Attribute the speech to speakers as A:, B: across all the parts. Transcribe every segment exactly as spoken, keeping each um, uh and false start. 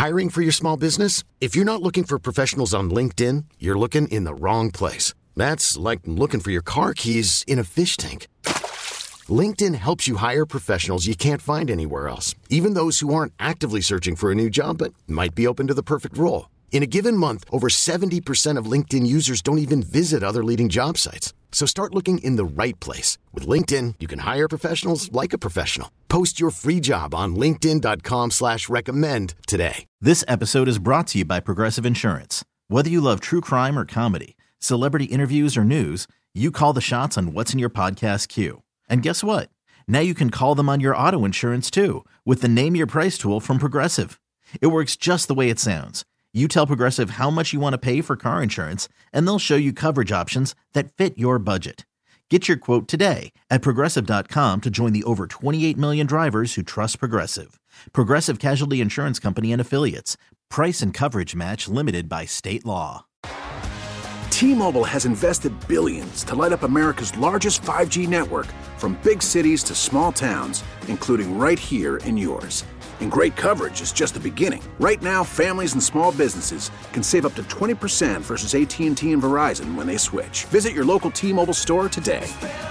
A: Hiring for your small business? If you're not looking for professionals on LinkedIn, you're looking in the wrong place. That's like looking for your car keys in a fish tank. LinkedIn helps you hire professionals you can't find anywhere else, even those who aren't actively searching for a new job but might be open to the perfect role. In a given month, over seventy percent of LinkedIn users don't even visit other leading job sites. So start looking in the right place. With LinkedIn, you can hire professionals like a professional. Post your free job on linkedin dot com slash recommend today.
B: This episode is brought to you by Progressive Insurance. Whether you love true crime or comedy, celebrity interviews or news, you call the shots on what's in your podcast queue. And guess what? Now you can call them on your auto insurance too with the Name Your Price tool from Progressive. It works just the way it sounds. You tell Progressive how much you want to pay for car insurance, and they'll show you coverage options that fit your budget. Get your quote today at Progressive dot com to join the over twenty-eight million drivers who trust Progressive. Progressive Casualty Insurance Company and Affiliates. Price and coverage match limited by state law.
C: T-Mobile has invested billions to light up America's largest five G network, from big cities to small towns, including right here in yours. And great coverage is just the beginning. Right now, families and small businesses can save up to twenty percent versus A T and T and Verizon when they switch. Visit your local T-Mobile store today.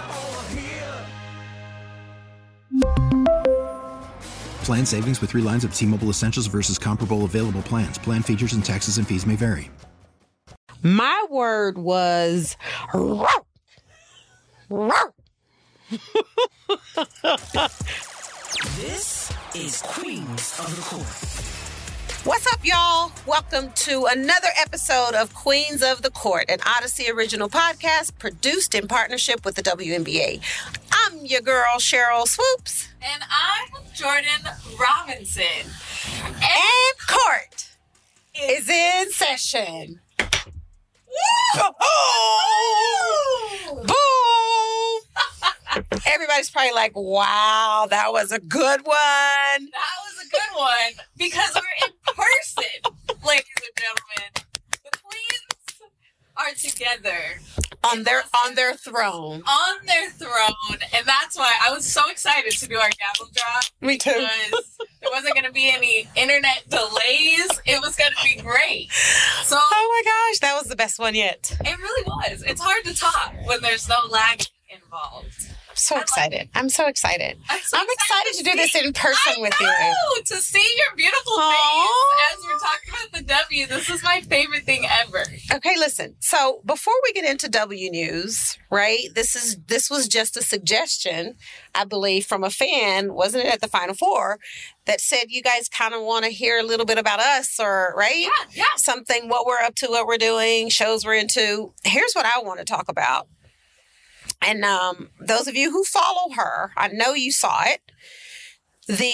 D: Plan savings with three lines of T-Mobile Essentials versus comparable available plans. Plan features and taxes and fees may vary.
E: My word was...
F: This is Queens of the Court.
E: What's up, y'all? Welcome to another episode of Queens of the Court, an Odyssey original podcast produced in partnership with the W N B A. I'm your girl, Cheryl Swoops.
G: And I'm Jordan Robinson.
E: And, and court is in session. Boom! Everybody's probably like, wow, that was a good one.
G: That was a good one because we're in person, ladies and gentlemen. The queens are together.
E: On their on their throne.
G: On their throne. And that's why I was so excited to do our gavel drop.
E: Me too.
G: Because there wasn't going to be any internet delays. It was going to be great. So,
E: oh my gosh, that was the best one yet.
G: It really was. It's hard to talk when there's no lag involved.
E: I'm so excited. I'm so excited.
G: I'm, so
E: I'm excited, excited to, to do this in person
G: I
E: with
G: know,
E: you.
G: To see your beautiful
E: Aww.
G: face as we're talking about the W. This is my favorite thing ever.
E: Okay, listen. So before we get into W News, right? This is this was just a suggestion, I believe, from a fan, wasn't it, at the Final Four, that said you guys kind of want to hear a little bit about us, or right?
G: Yeah, yeah.
E: Something, what we're up to, what we're doing, shows we're into. Here's what I want to talk about. And um, those of you who follow her, I know you saw it. The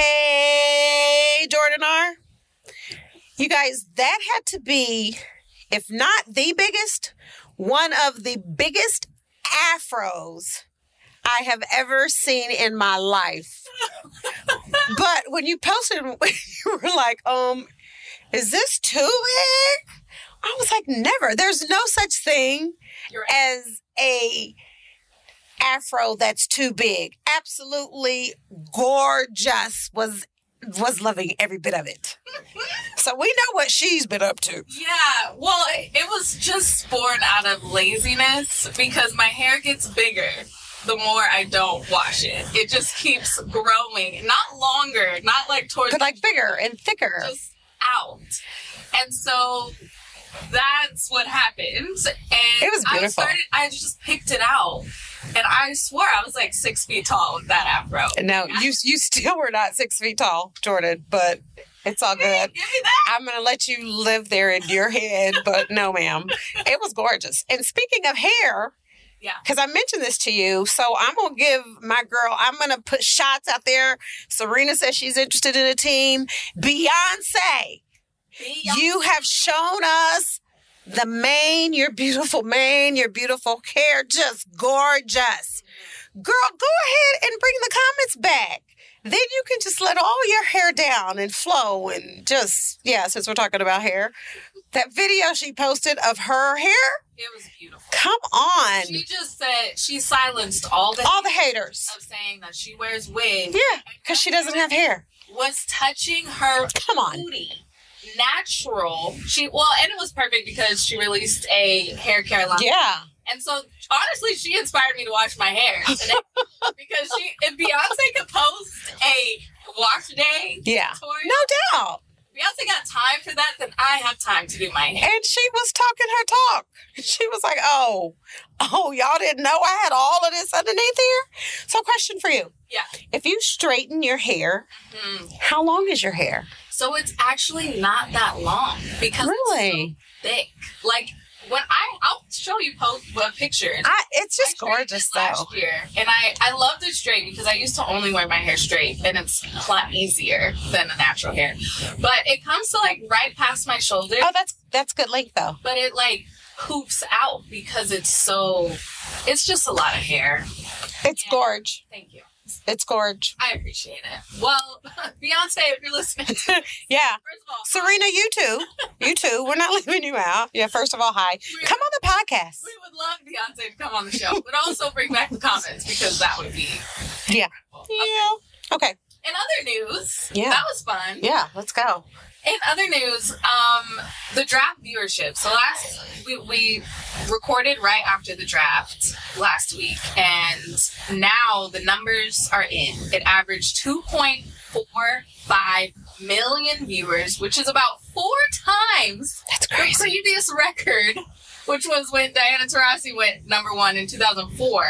E: Hey Jordan R. You guys, that had to be, if not the biggest, one of the biggest afros I have ever seen in my life. But when you posted, you were like, um, is this too big? I was like, never. There's no such thing right. as a afro that's too big. Absolutely gorgeous. Was was loving every bit of it. So we know what she's been up to.
G: Yeah, well, it was just born out of laziness because my hair gets bigger the more I don't wash it. It just keeps growing. Not longer, not like towards...
E: But like bigger and thicker.
G: Just out. And so that's what happened. And
E: it was beautiful.
G: I started, I just picked it out. And I swore I was like six feet tall with that afro.
E: No, you you still were not six feet tall, Jordan, but it's all good.
G: Give me that.
E: I'm going to let you live there in your head, but no, ma'am. It was gorgeous. And speaking of hair,
G: yeah,
E: because I mentioned this to you, so I'm going to give my girl, I'm going to put shots out there. Serena says she's interested in a team. Beyonce, Beyonce. You have shown us the mane, your beautiful mane, your beautiful hair, just gorgeous. Girl, go ahead and bring the comments back. Then you can just let all your hair down and flow and just, yeah, since we're talking about hair. That video she posted of her hair.
G: It was beautiful.
E: Come on.
G: She just said she silenced all the
E: all the haters
G: of saying that she wears wigs.
E: Yeah, because she doesn't have hair.
G: Was touching her
E: Come on.
G: booty. natural. She well, and it was perfect because she released a hair care line.
E: Yeah.
G: And so, honestly, she inspired me to wash my hair today because she, if Beyonce could post a wash day
E: Yeah.
G: tutorial,
E: No doubt.
G: Beyonce got time for that, then I have time to do my hair.
E: And she was talking her talk. She was like, oh, oh, y'all didn't know I had all of this underneath here? So question for you.
G: Yeah.
E: If you straighten your hair,
G: Mhm.
E: how long is your hair?
G: So it's actually not that long because
E: Really?
G: it's so thick. Like, when I, I'll show you post uh, pictures.
E: I, it's just
G: I straightened
E: gorgeous,
G: it last
E: though.
G: year, and I, I love it straight because I used to only wear my hair straight, and it's a lot easier than a natural hair. But it comes to like right past my shoulder,
E: Oh, that's that's good length, though.
G: but it like hoops out because it's so. It's just a lot of hair.
E: It's
G: Yeah.
E: gorge.
G: Thank you.
E: It's gorge.
G: I appreciate it. Well, Beyonce, if you're listening, first of
E: Yeah.
G: all,
E: Serena, you too. You too. We're not leaving you out. Yeah, first of all, hi. Come on the podcast.
G: we would love Beyonce to come on the show, but also bring back the comments because that would be.
E: Yeah. Yeah. Okay.
G: In other news,
E: Yeah.
G: that was fun.
E: Yeah, let's go.
G: In other news, um, the draft viewership. So last we, we recorded right after the draft last week, and now the numbers are in. It averaged two point four five million viewers, which is about four times
E: That's
G: the
E: crazy.
G: previous record, which was when Diana Taurasi went number one in two thousand four.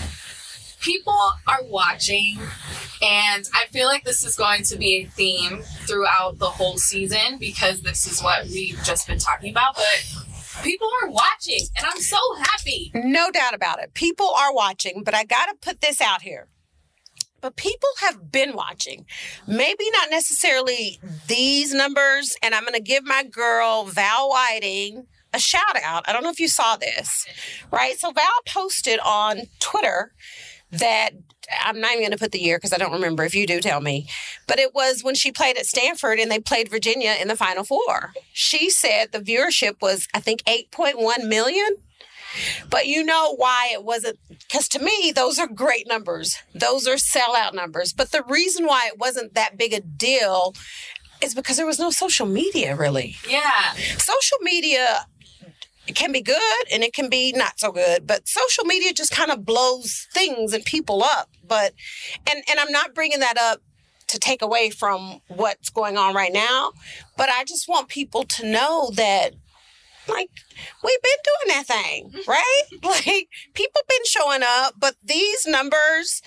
G: People are watching, and I feel like this is going to be a theme throughout the whole season because this is what we've just been talking about. But people are watching, and I'm so happy.
E: No doubt about it. People are watching, but I got to put this out here. But people have been watching. Maybe not necessarily these numbers, and I'm going to give my girl Val Whiting a shout out. I don't know if you saw this, right? So Val posted on Twitter that I'm not even going to put the year because I don't remember. If you do, tell me. But it was when she played at Stanford and they played Virginia in the Final Four. She said the viewership was, I think, eight point one million. But you know why it wasn't, because to me, those are great numbers. Those are sellout numbers. But the reason why it wasn't that big a deal is because there was no social media, really.
G: Yeah.
E: Social media can be good and it can be not so good, but social media just kind of blows things and people up. But, and, and I'm not bringing that up to take away from what's going on right now, but I just want people to know that, like, we've been doing that thing, right? Like, people been showing up, but these numbers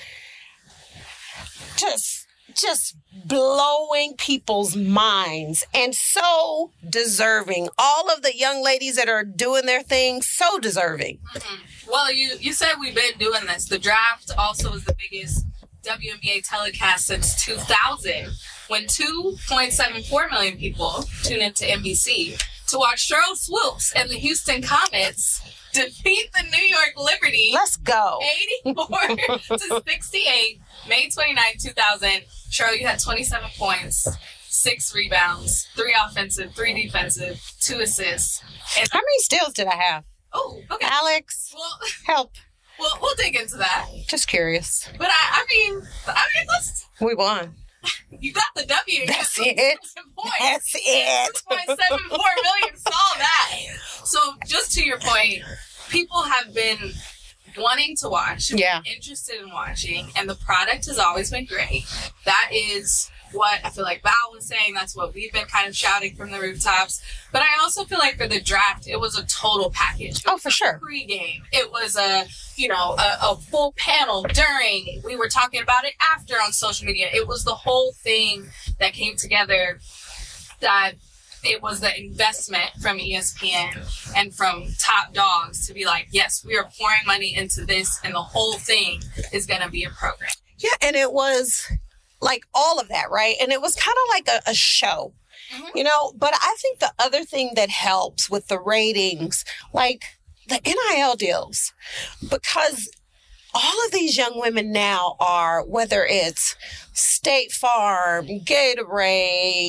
E: just, just blowing people's minds and so deserving. All of the young ladies that are doing their thing, so deserving.
G: Mm-hmm. Well, you, you said we've been doing this. The draft also is the biggest W N B A telecast since two thousand, when two point seven four million people tuned into N B C to watch Cheryl Swoops and the Houston Comets defeat the New York Liberty
E: Let's go.
G: eighty-four to sixty-eight, May twenty-ninth, two thousand. Cheryl, you had twenty-seven points, six rebounds, three offensive, three defensive, two assists. And,
E: How many steals did I have?
G: oh, okay.
E: Alex,
G: Well,
E: help.
G: we'll, we'll dig into that.
E: Just curious.
G: But I, I mean, I mean, let's,
E: We won.
G: you got the W.
E: That's
G: You got
E: it.
G: the points.
E: That's it.
G: two point seven four million saw that. So, just to your point, people have been wanting to watch,
E: Yeah.
G: interested in watching, and the product has always been great. That is what I feel like Val was saying. That's what we've been kind of shouting from the rooftops. But I also feel like for the draft, it was a total package. It
E: Oh,
G: was
E: for
G: a
E: sure.
G: Pre-game, it was a you know a, a full panel during. We were talking about it after on social media. It was the whole thing that came together. That it was the investment from E S P N and from Top Dogs to be like, yes, we are pouring money into this, and the whole thing is going to be a program.
E: Yeah, and it was like all of that, right? And it was kind of like a, a show,
G: Mhm.
E: you know? But I think the other thing that helps with the ratings, like the N I L deals, because all of these young women now are, whether it's State Farm, Gatorade,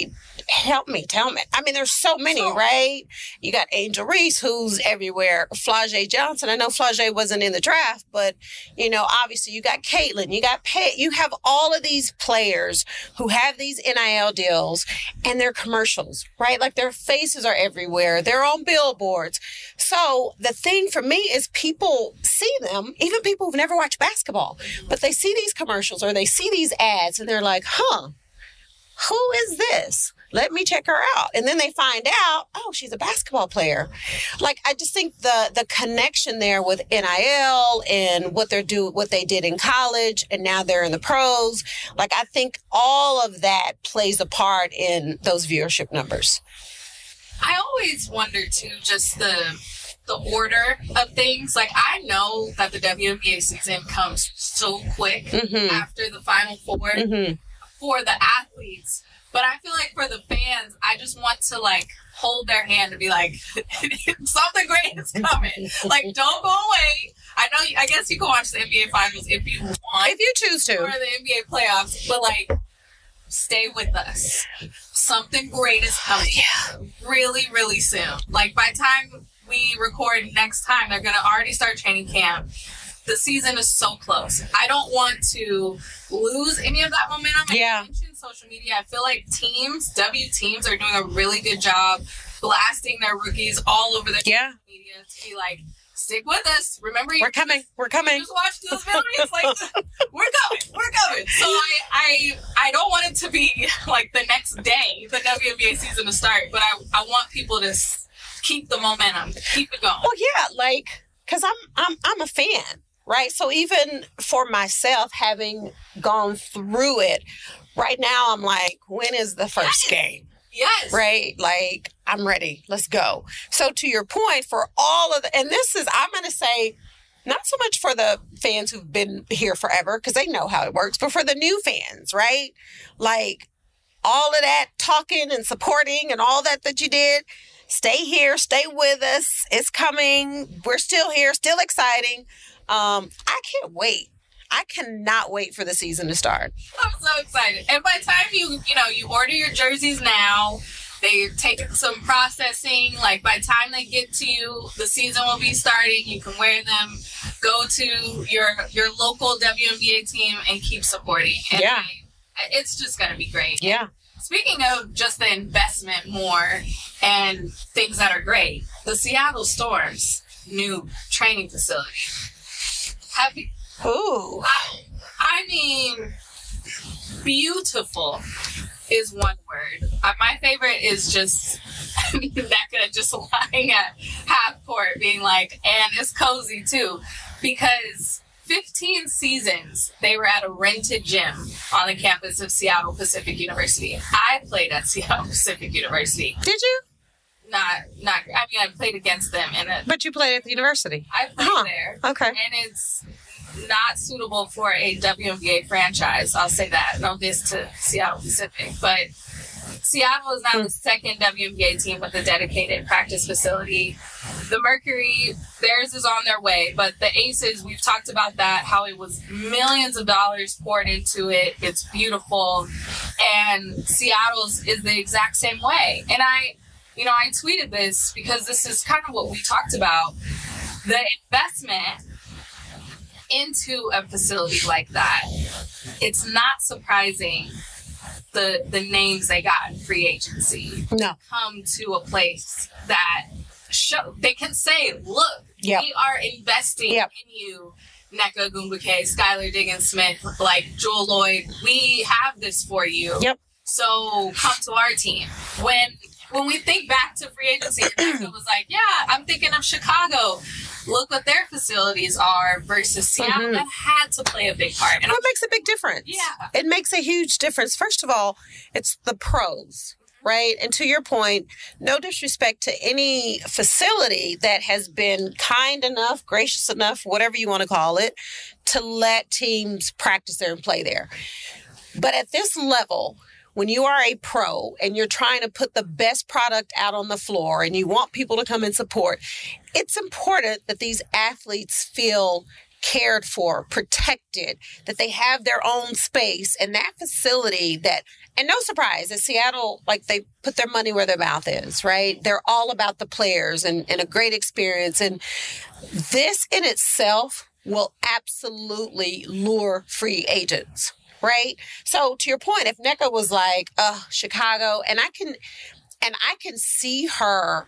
E: help me, tell me. I mean, there's so many, so, right? You got Angel Reese, who's everywhere. Flau'jae Johnson. I know Flau'jae wasn't in the draft, but, you know, obviously you got Caitlin, you got Pet. You have all of these players who have these N I L deals and their commercials, right? Like their faces are everywhere. They're on billboards. So the thing for me is people see them, even people who've never watched basketball, but they see these commercials or they see these ads and they're like, huh, who is this? Let me check her out. And then they find out, oh, she's a basketball player. Like, I just think the the connection there with N I L and what they're do, what they did in college, and now they're in the pros. Like, I think all of that plays a part in those viewership numbers.
G: I always wonder, too, just the the order of things. Like, I know that the W N B A season comes so quick mm-hmm. after the Final Four mm-hmm. for the athletes. But I feel like for the fans, I just want to, like, hold their hand and be like, something great is coming. Like, don't go away. I know, I guess you can watch the N B A Finals if you want.
E: If you choose to.
G: Or the N B A playoffs. But, like, stay with us. Something great is coming. Yeah. Really, really soon. Like, by the time we record next time, they're going to already start training camp. The season is so close. I don't want to lose any of that momentum.
E: Yeah.
G: I mentioned social media. I feel like teams, W teams, are doing a really good job blasting their rookies all over their
E: yeah.
G: social media to be like, stick with us. Remember, you
E: we're coming.
G: Just,
E: we're coming.
G: Just watch those videos. Like, we're coming. We're coming. So I, I, I don't want it to be like the next day, the W N B A season to start. But I, I want people to keep the momentum, keep it going.
E: Well, yeah, like, because I'm, I'm, I'm a fan. Right. So even for myself, having gone through it right now, I'm like, when is the first
G: yes.
E: game?
G: Yes.
E: Right. Like, I'm ready. Let's go. So to your point, for all of the, and this is, I'm going to say, not so much for the fans who've been here forever, because they know how it works, but for the new fans, right? Like all of that talking and supporting and all that that you did, stay here, stay with us. It's coming. We're still here, still exciting. Um, I can't wait. I cannot wait for the season to start.
G: I'm so excited. And by the time you, you know, you order your jerseys now, they're taking some processing. Like, by the time they get to you, the season will be starting. You can wear them, go to your your local W N B A team and keep supporting. And
E: yeah.
G: I, it's just going to be great.
E: Yeah.
G: Speaking of just the investment more and things that are great, the Seattle Storm's new training facility. Have you,
E: Ooh.
G: I, I mean, beautiful is one word. Uh, my favorite is just Nneka just lying at half court being like, and it's cozy too. Because fifteen seasons, they were at a rented gym on the campus of Seattle Pacific University. I played at Seattle Pacific University.
E: Did you?
G: Not, not. I mean, I played against them in a.
E: But you played at the university.
G: I played
E: huh.
G: there.
E: Okay.
G: And it's not suitable for a W N B A franchise. I'll say that. No diss to Seattle Pacific, but Seattle is now mm. the second W N B A team with a dedicated practice facility. The Mercury, theirs is on their way, but the Aces, we've talked about that, how it was millions of dollars poured into it. It's beautiful, and Seattle's is the exact same way. And I. You know, I tweeted this because this is kind of what we talked about. The investment into a facility like that, it's not surprising the the names they got in free agency
E: no.
G: come to a place that show they can say, look,
E: yep.
G: we are investing
E: yep.
G: in you. Nneka Ogwumike, Skylar Diggins-Smith, like Jewell Loyd, we have this for you.
E: Yep.
G: So come to our team. When When we think back to free agency, it was like, yeah, I'm thinking of Chicago. Look what their facilities are versus Seattle. Mm-hmm. That had to play a big part. And
E: well, it makes a big difference.
G: Yeah.
E: It makes a huge difference. First of all, it's the pros, right? And to your point, no disrespect to any facility that has been kind enough, gracious enough, whatever you want to call it, to let teams practice there and play there. But at this level, when you are a pro and you're trying to put the best product out on the floor and you want people to come and support, it's important that these athletes feel cared for, protected, that they have their own space and that facility that, and no surprise, at Seattle, like they put their money where their mouth is, right? They're all about the players and, and a great experience. And this in itself will absolutely lure free agents, right? So to your point, if Nneka was like, oh, Chicago, and I can, and I can see her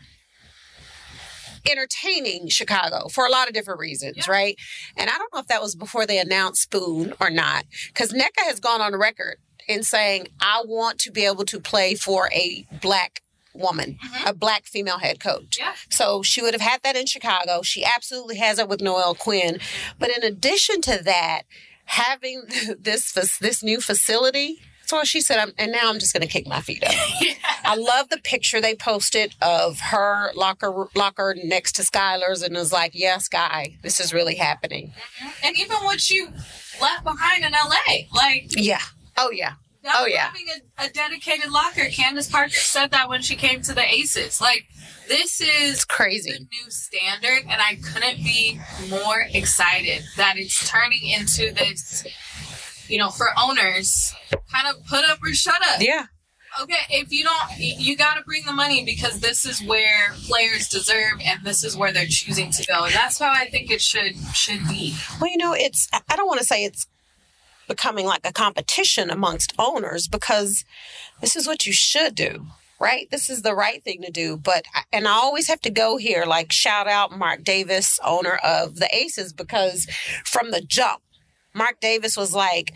E: entertaining Chicago for a lot of different reasons, yeah. right? And I don't know if that was before they announced Spoon or not, because Nneka has gone on the record in saying, I want to be able to play for a black woman, mm-hmm. a black female head coach.
G: Yeah.
E: So she would have had that in Chicago. She absolutely has it with Noelle Quinn. But in addition to that, having this this new facility, that's what she said, I'm, and now I'm just going to kick my feet up. yeah. I love the picture they posted of her locker locker next to Skylar's, and it was like, yes, Sky, this is really happening.
G: Mm-hmm. And even what you left behind in L A, like...
E: Yeah. Oh, yeah. Oh, yeah.
G: Having a, a dedicated locker. Candace Parker said that when she came to the Aces. Like, this is
E: it's crazy.
G: The new standard, and I couldn't be more excited that it's turning into this, you know, for owners, kind of put up or shut up.
E: Yeah.
G: Okay, if you don't, you got to bring the money because this is where players deserve and this is where they're choosing to go. And that's how I think it should should be.
E: Well, you know, it's, I don't want to say it's becoming like a competition amongst owners, because this is what you should do, right? This is the right thing to do. But, and I always have to go here, like shout out Mark Davis, owner of the Aces, because from the jump, Mark Davis was like,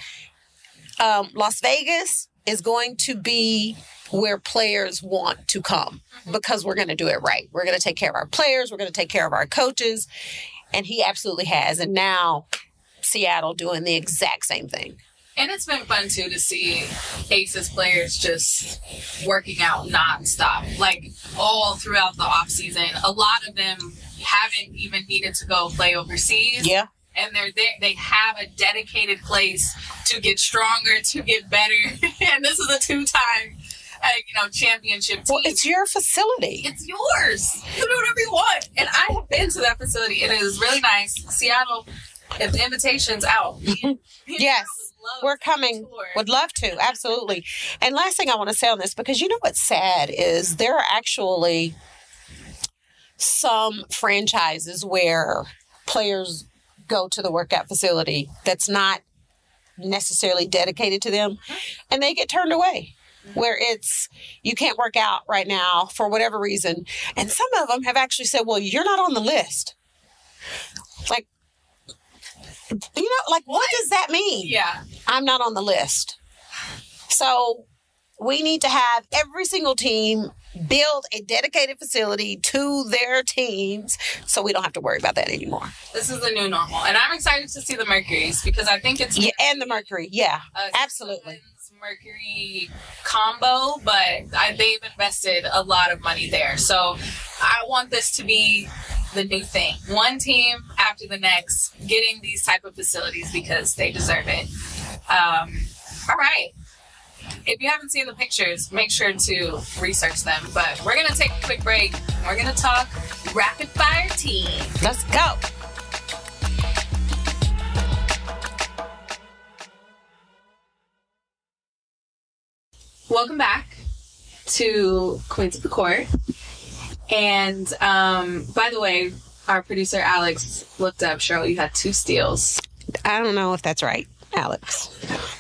E: um, Las Vegas is going to be where players want to come because we're going to do it right. We're going to take care of our players. We're going to take care of our coaches. And he absolutely has. And now Seattle doing the exact same thing.
G: And it's been fun, too, to see Aces players just working out nonstop, like all throughout the offseason. A lot of them haven't even needed to go play overseas.
E: Yeah.
G: And they're there. They have a dedicated place to get stronger, to get better. And this is a two-time, uh, you know, championship team.
E: Well, it's your facility.
G: It's yours. You do whatever you want. And I have been to that facility, and it is really nice. Seattle, if the invitation's out.
E: Yes. We're coming. Would love to. Absolutely. And last thing I want to say on this, because you know what's sad is there are actually some franchises where players go to the workout facility that's not necessarily dedicated to them, and they get turned away, where it's, you can't work out right now for whatever reason. And some of them have actually said, well, you're not on the list. Like, you know, like, what does that mean?
G: Yeah.
E: I'm not on the list. So we need to have every single team build a dedicated facility to their teams so we don't have to worry about that anymore.
G: This is the new normal. And I'm excited to see the Mercuries because I think it's...
E: Yeah, and the Mercury. Yeah, absolutely.
G: Mercury combo, but I, they've invested a lot of money there. So I want this to be the new thing. One team after the next getting these type of facilities because they deserve it. Um, all right. If you haven't seen the pictures, make sure to research them. But we're going to take a quick break. We're going to talk rapid fire team.
E: Let's go.
G: Welcome back to Queens of the Court. And um, by the way, our producer Alex looked up, Cheryl, you had two steals.
E: I don't know if that's right, Alex.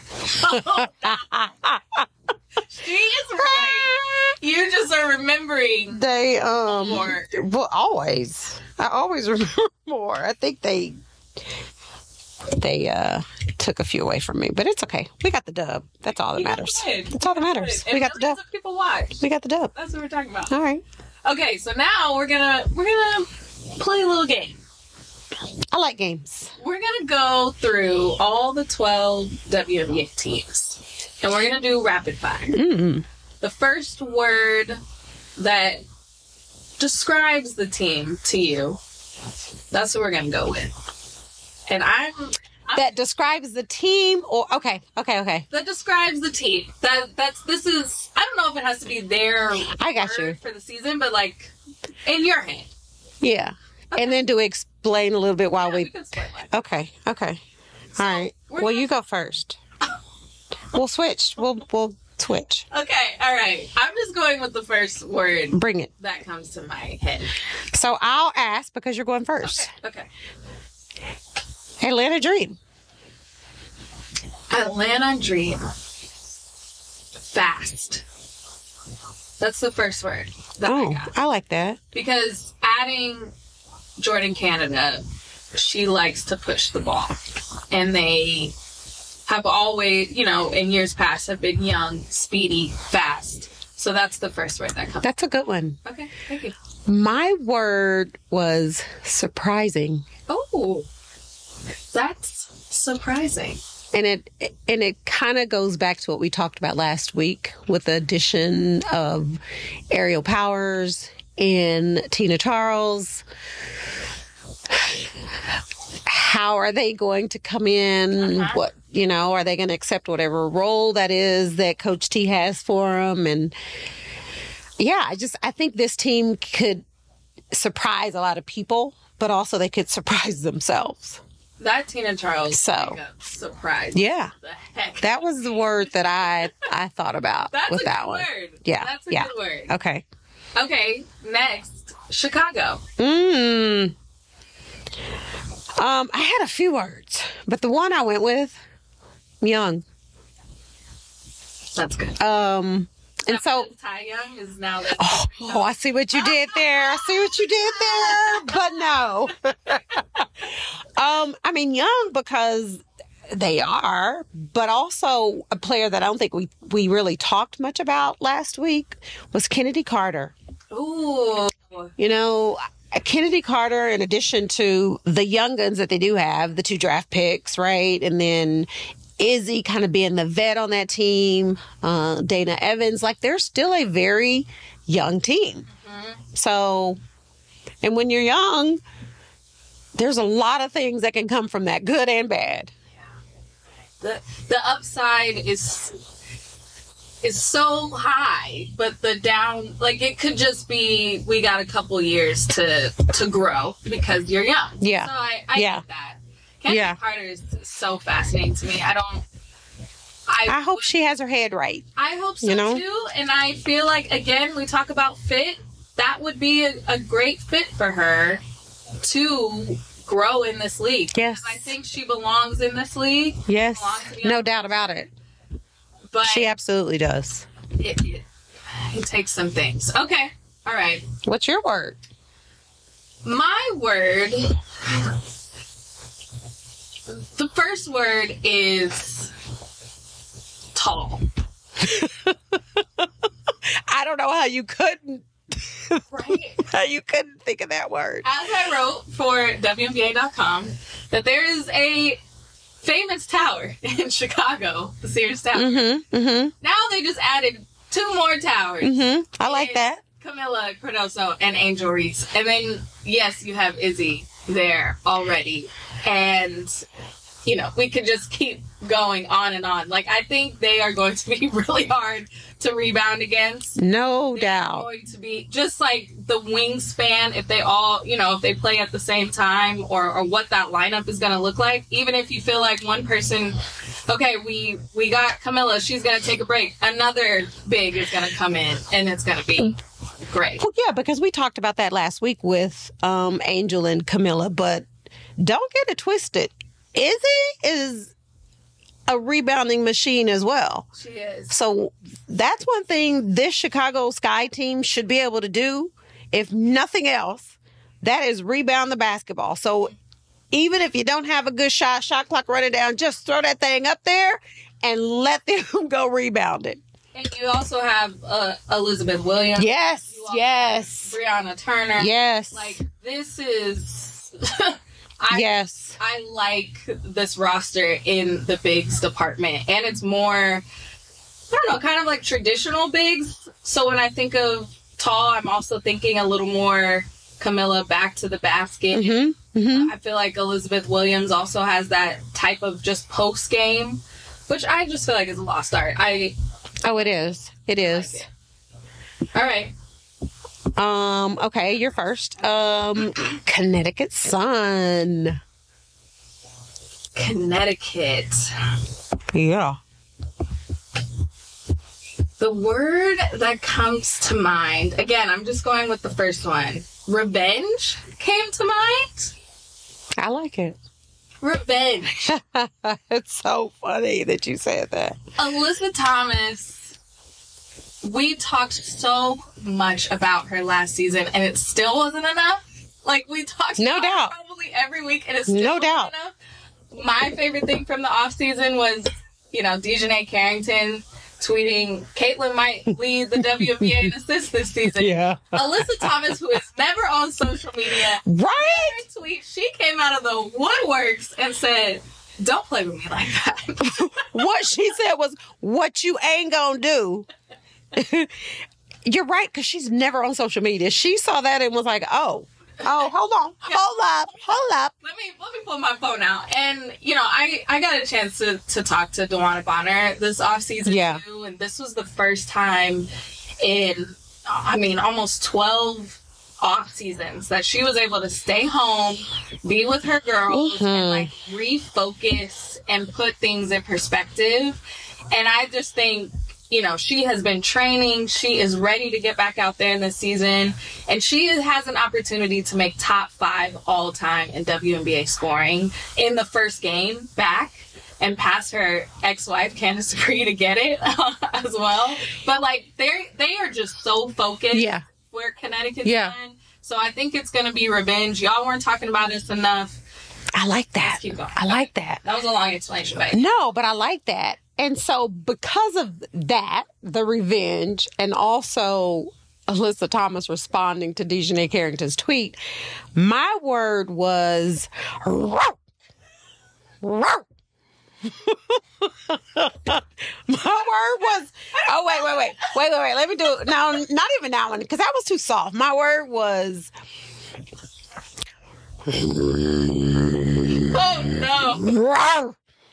G: She is right. You just are remembering.
E: They um
G: more.
E: Well, always. I always remember more. I think they they uh took a few away from me, but it's okay. We got the dub. That's all that matters. That's all that matters. We got the dub.
G: People watch.
E: We got the dub.
G: That's what we're talking about.
E: All right.
G: Okay, so now we're gonna we're gonna play a little game.
E: I like games.
G: We're gonna go through all the twelve W N B A teams, and we're gonna do rapid fire.
E: Mm-hmm.
G: The first word that describes the team to you, that's what we're gonna go with. And I'm, I'm
E: that describes the team, or okay, okay, okay.
G: That describes the team. That that's this is. I don't know if it has to be their.
E: I got you
G: for the season, but like in your head.
E: Yeah. Okay. And then to explain a little bit while
G: yeah,
E: we,
G: we can explain why.
E: Okay. Okay. All right. Well, you go first. We'll switch. We'll we'll switch.
G: Okay. All right. I'm just going with the first word.
E: Bring it.
G: That comes to my head.
E: So I'll ask because you're going first.
G: Okay. Okay.
E: Atlanta Dream.
G: Atlanta Dream. Fast. That's the first word that
E: Oh,
G: I got.
E: I like that.
G: Because adding Jordan Canada, she likes to push the ball. And they have always, you know, in years past have been young, speedy, fast. So that's the first word that comes.
E: That's a good one.
G: Okay, thank you.
E: My word was surprising.
G: Oh, that's surprising.
E: And it and it kind of goes back to what we talked about last week with the addition of Aerial Powers and Tina Charles. How are they going to come in? Uh-huh. What, you know, are they going to accept whatever role that is that Coach T has for them? And yeah, I just, I think this team could surprise a lot of people, but also they could surprise themselves.
G: That Tina Charles
E: so
G: surprise.
E: Yeah.
G: The heck.
E: That was the word that I, I thought about
G: That's
E: with
G: a
E: that
G: good
E: one.
G: Word.
E: Yeah.
G: That's a
E: yeah.
G: good word.
E: Okay.
G: Okay. Next, Chicago.
E: Mm. Um, I had a few words, but the one I went with, young.
G: That's good.
E: Um, and
G: that
E: so
G: Ty Young is now. The
E: oh, oh, I see what you did there. I see what you did there. But no. um, I mean, young because they are, but also a player that I don't think we we really talked much about last week was Kennedy Carter.
G: Ooh.
E: You know, Kennedy Carter, in addition to the young guns that they do have, the two draft picks, right? And then Izzy kind of being the vet on that team, uh, Dana Evans, like they're still a very young team. Mm-hmm. So, and when you're young, there's a lot of things that can come from that, good and bad.
G: The the upside is is so high, but the down, like it could just be we got a couple years to to grow because you're young.
E: Yeah.
G: So I, I
E: yeah.
G: get that. Kennedy
E: yeah.
G: Carter is so fascinating to me. I don't.
E: I, I hope she has her head right.
G: I hope so
E: you know?
G: too. And I feel like, again, we talk about fit. That would be a, a great fit for her to grow in this league.
E: Yes.
G: I think she belongs in this league.
E: Yes. No doubt about it.
G: But
E: she absolutely does.
G: It, it, it takes some things. Okay. All right.
E: What's your word?
G: My word. The first word is tall.
E: I don't know how you couldn't.
G: Right?
E: How you couldn't think of that word.
G: As I wrote for W N B A dot com, that there is a famous tower in Chicago, the Sears Tower.
E: Mm-hmm, mm-hmm.
G: Now they just added two more towers.
E: Mm-hmm. I like that.
G: Camilla Cardoso and Angel Reese. And then, yes, you have Izzy there already. And, you know, we could just keep going on and on. Like, I think they are going to be really hard to rebound against.
E: No
G: They're
E: doubt.
G: going to be just like the wingspan, if they all, you know, if they play at the same time, or, or what that lineup is going to look like. Even if you feel like one person, okay, we, we got Camilla, she's going to take a break. Another big is going to come in, and it's going to be great.
E: Well, yeah, because we talked about that last week with um, Angel and Camilla, but don't get it twisted. Izzy is a rebounding machine as well.
G: She is.
E: So that's one thing this Chicago Sky team should be able to do, if nothing else, that is rebound the basketball. So even if you don't have a good shot, shot clock running down, just throw that thing up there and let them go rebound it.
G: And you also have uh, Elizabeth Williams.
E: Yes, yes.
G: Brianna Turner.
E: Yes.
G: Like, this is... I,
E: yes.
G: I like this roster in the bigs department. And it's more, I don't know, kind of like traditional bigs. So when I think of tall, I'm also thinking a little more Camilla back to the basket.
E: Mm-hmm. Mm-hmm.
G: I feel like Elizabeth Williams also has that type of just post game, which I just feel like is a lost art. I
E: Oh, it is. It is.
G: Like it. All right.
E: Um, okay, you're first. Um, Connecticut Sun.
G: Connecticut.
E: Yeah.
G: The word that comes to mind, again, I'm just going with the first one. Revenge came to mind.
E: I like it.
G: Revenge.
E: It's so funny that you said that.
G: Alyssa Thomas, we talked so much about her last season, and it still wasn't enough. Like, we talked
E: no
G: about
E: doubt.
G: her probably every week, and it still
E: no
G: wasn't
E: doubt.
G: enough. My favorite thing from the offseason was, you know, Dejanay Carrington tweeting, Caitlin might lead the W N B A in assists this season.
E: Yeah.
G: Alyssa Thomas, who is never on social media,
E: right?
G: Her tweet, she came out of the woodworks and said, don't play with me like that.
E: What she said was, what you ain't gonna do. You're right, because she's never on social media. She saw that and was like, oh, oh, hold on, hold up, hold up.
G: Let me let me pull my phone out. And, you know, I, I got a chance to, to talk to DeWanna Bonner this offseason,
E: yeah.
G: too. And this was the first time in, I mean, almost twelve off seasons that she was able to stay home, be with her girls, mm-hmm. and, like, refocus and put things in perspective. And I just think, you know, she has been training. She is ready to get back out there in this season. And she has an opportunity to make top five all time in W N B A scoring in the first game back and pass her ex-wife, Candace Bree, to get it as well. But, like, they they are just so focused
E: yeah.
G: where Connecticut's
E: yeah.
G: in. So I think it's going to be revenge. Y'all weren't talking about this enough.
E: I like that.
G: Let's keep going.
E: I like that.
G: That was a long explanation, but
E: no, but I like that. And so because of that, the revenge, and also Alyssa Thomas responding to Dejanay Carrington's tweet, my word was row. Row. My word was, oh, wait, wait, wait, wait, wait, wait. Let me do it. No, not even that one, because that was too soft. My word was,
G: oh, no.
E: Row.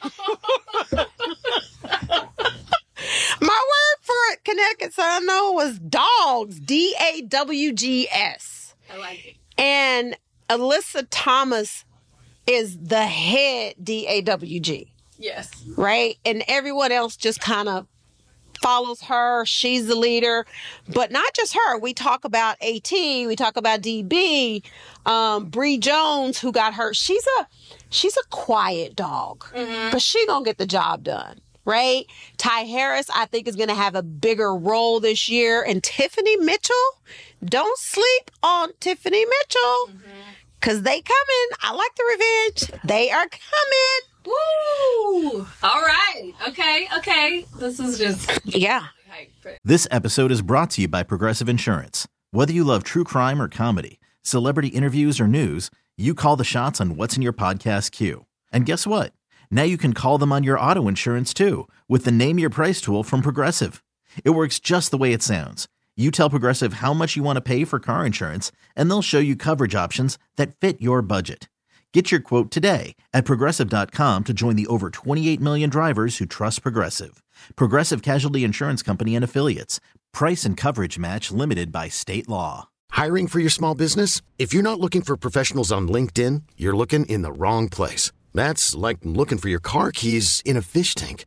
E: My word for Connecticut Sun, though, was dogs. D A W G S.
G: I like it.
E: And Alyssa Thomas is the head D A W G.
G: Yes.
E: Right? And everyone else just kind of follows her. She's the leader. But not just her. We talk about AT. We talk about D B. Um, Bree Jones, who got hurt. She's a she's a quiet dog. Mm-hmm. But she gonna get the job done. Right? Ty Harris, I think, is going to have a bigger role this year. And Tiffany Mitchell, don't sleep on Tiffany Mitchell. Because mm-hmm. they coming. I like the revenge. They are coming.
G: Woo! All right. Okay. Okay. This is just...
E: Yeah.
B: This episode is brought to you by Progressive Insurance. Whether you love true crime or comedy, celebrity interviews or news, you call the shots on what's in your podcast queue. And guess what? Now you can call them on your auto insurance, too, with the Name Your Price tool from Progressive. It works just the way it sounds. You tell Progressive how much you want to pay for car insurance, and they'll show you coverage options that fit your budget. Get your quote today at Progressive dot com to join the over twenty-eight million drivers who trust Progressive. Progressive Casualty Insurance Company and Affiliates. Price and coverage match limited by state law.
A: Hiring for your small business? If you're not looking for professionals on LinkedIn, you're looking in the wrong place. That's like looking for your car keys in a fish tank.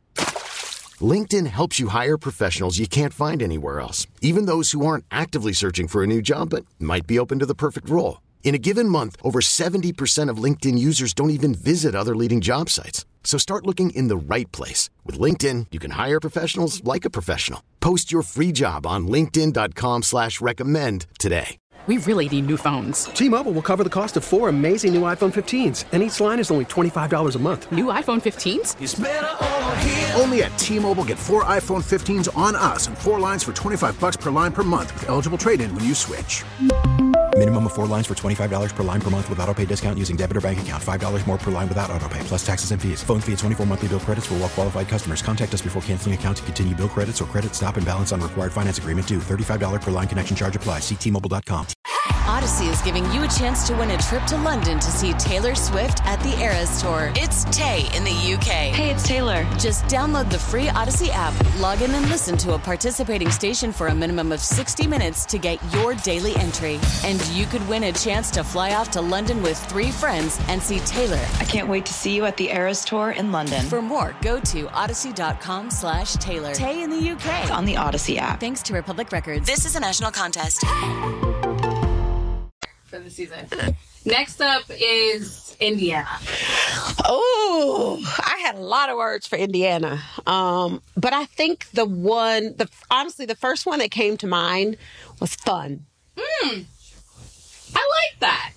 A: LinkedIn helps you hire professionals you can't find anywhere else, even those who aren't actively searching for a new job but might be open to the perfect role. In a given month, over seventy percent of LinkedIn users don't even visit other leading job sites. So start looking in the right place. With LinkedIn, you can hire professionals like a professional. Post your free job on linkedin dot com slash recommend today.
H: We really need new phones.
I: T-Mobile will cover the cost of four amazing new iPhone fifteens, and each line is only twenty-five dollars a month.
H: New iPhone fifteens?
C: It's better over here. Only at T-Mobile, get four iPhone fifteens on us and four lines for twenty-five bucks per line per month with eligible trade-in when you switch.
D: Minimum of four lines for twenty-five dollars per line per month with autopay discount using debit or bank account. five dollars more per line without autopay, plus taxes and fees. Phone fee at twenty-four monthly bill credits for well-qualified customers. Contact us before canceling account to continue bill credits or credit stop and balance on required finance agreement due. thirty-five dollars per line connection charge applies. See T Mobile dot com.
J: Odyssey is giving you a chance to win a trip to London to see Taylor Swift at the Eras Tour. It's Tay in the U K.
K: Hey, it's Taylor.
J: Just download the free Odyssey app, log in and listen to a participating station for a minimum of sixty minutes to get your daily entry. And you could win a chance to fly off to London with three friends and see Taylor.
K: I can't wait to see you at the Eras Tour in London.
J: For more, go to odyssey.com slash Taylor. Tay in the U K.
K: It's on the Odyssey app.
J: Thanks to Republic Records. This is a national contest.
G: For the season. Next up is Indiana.
E: Oh, I had a lot of words for Indiana. Um, but I think the one, the honestly, the first one that came to mind was fun.
G: Hmm. I like that.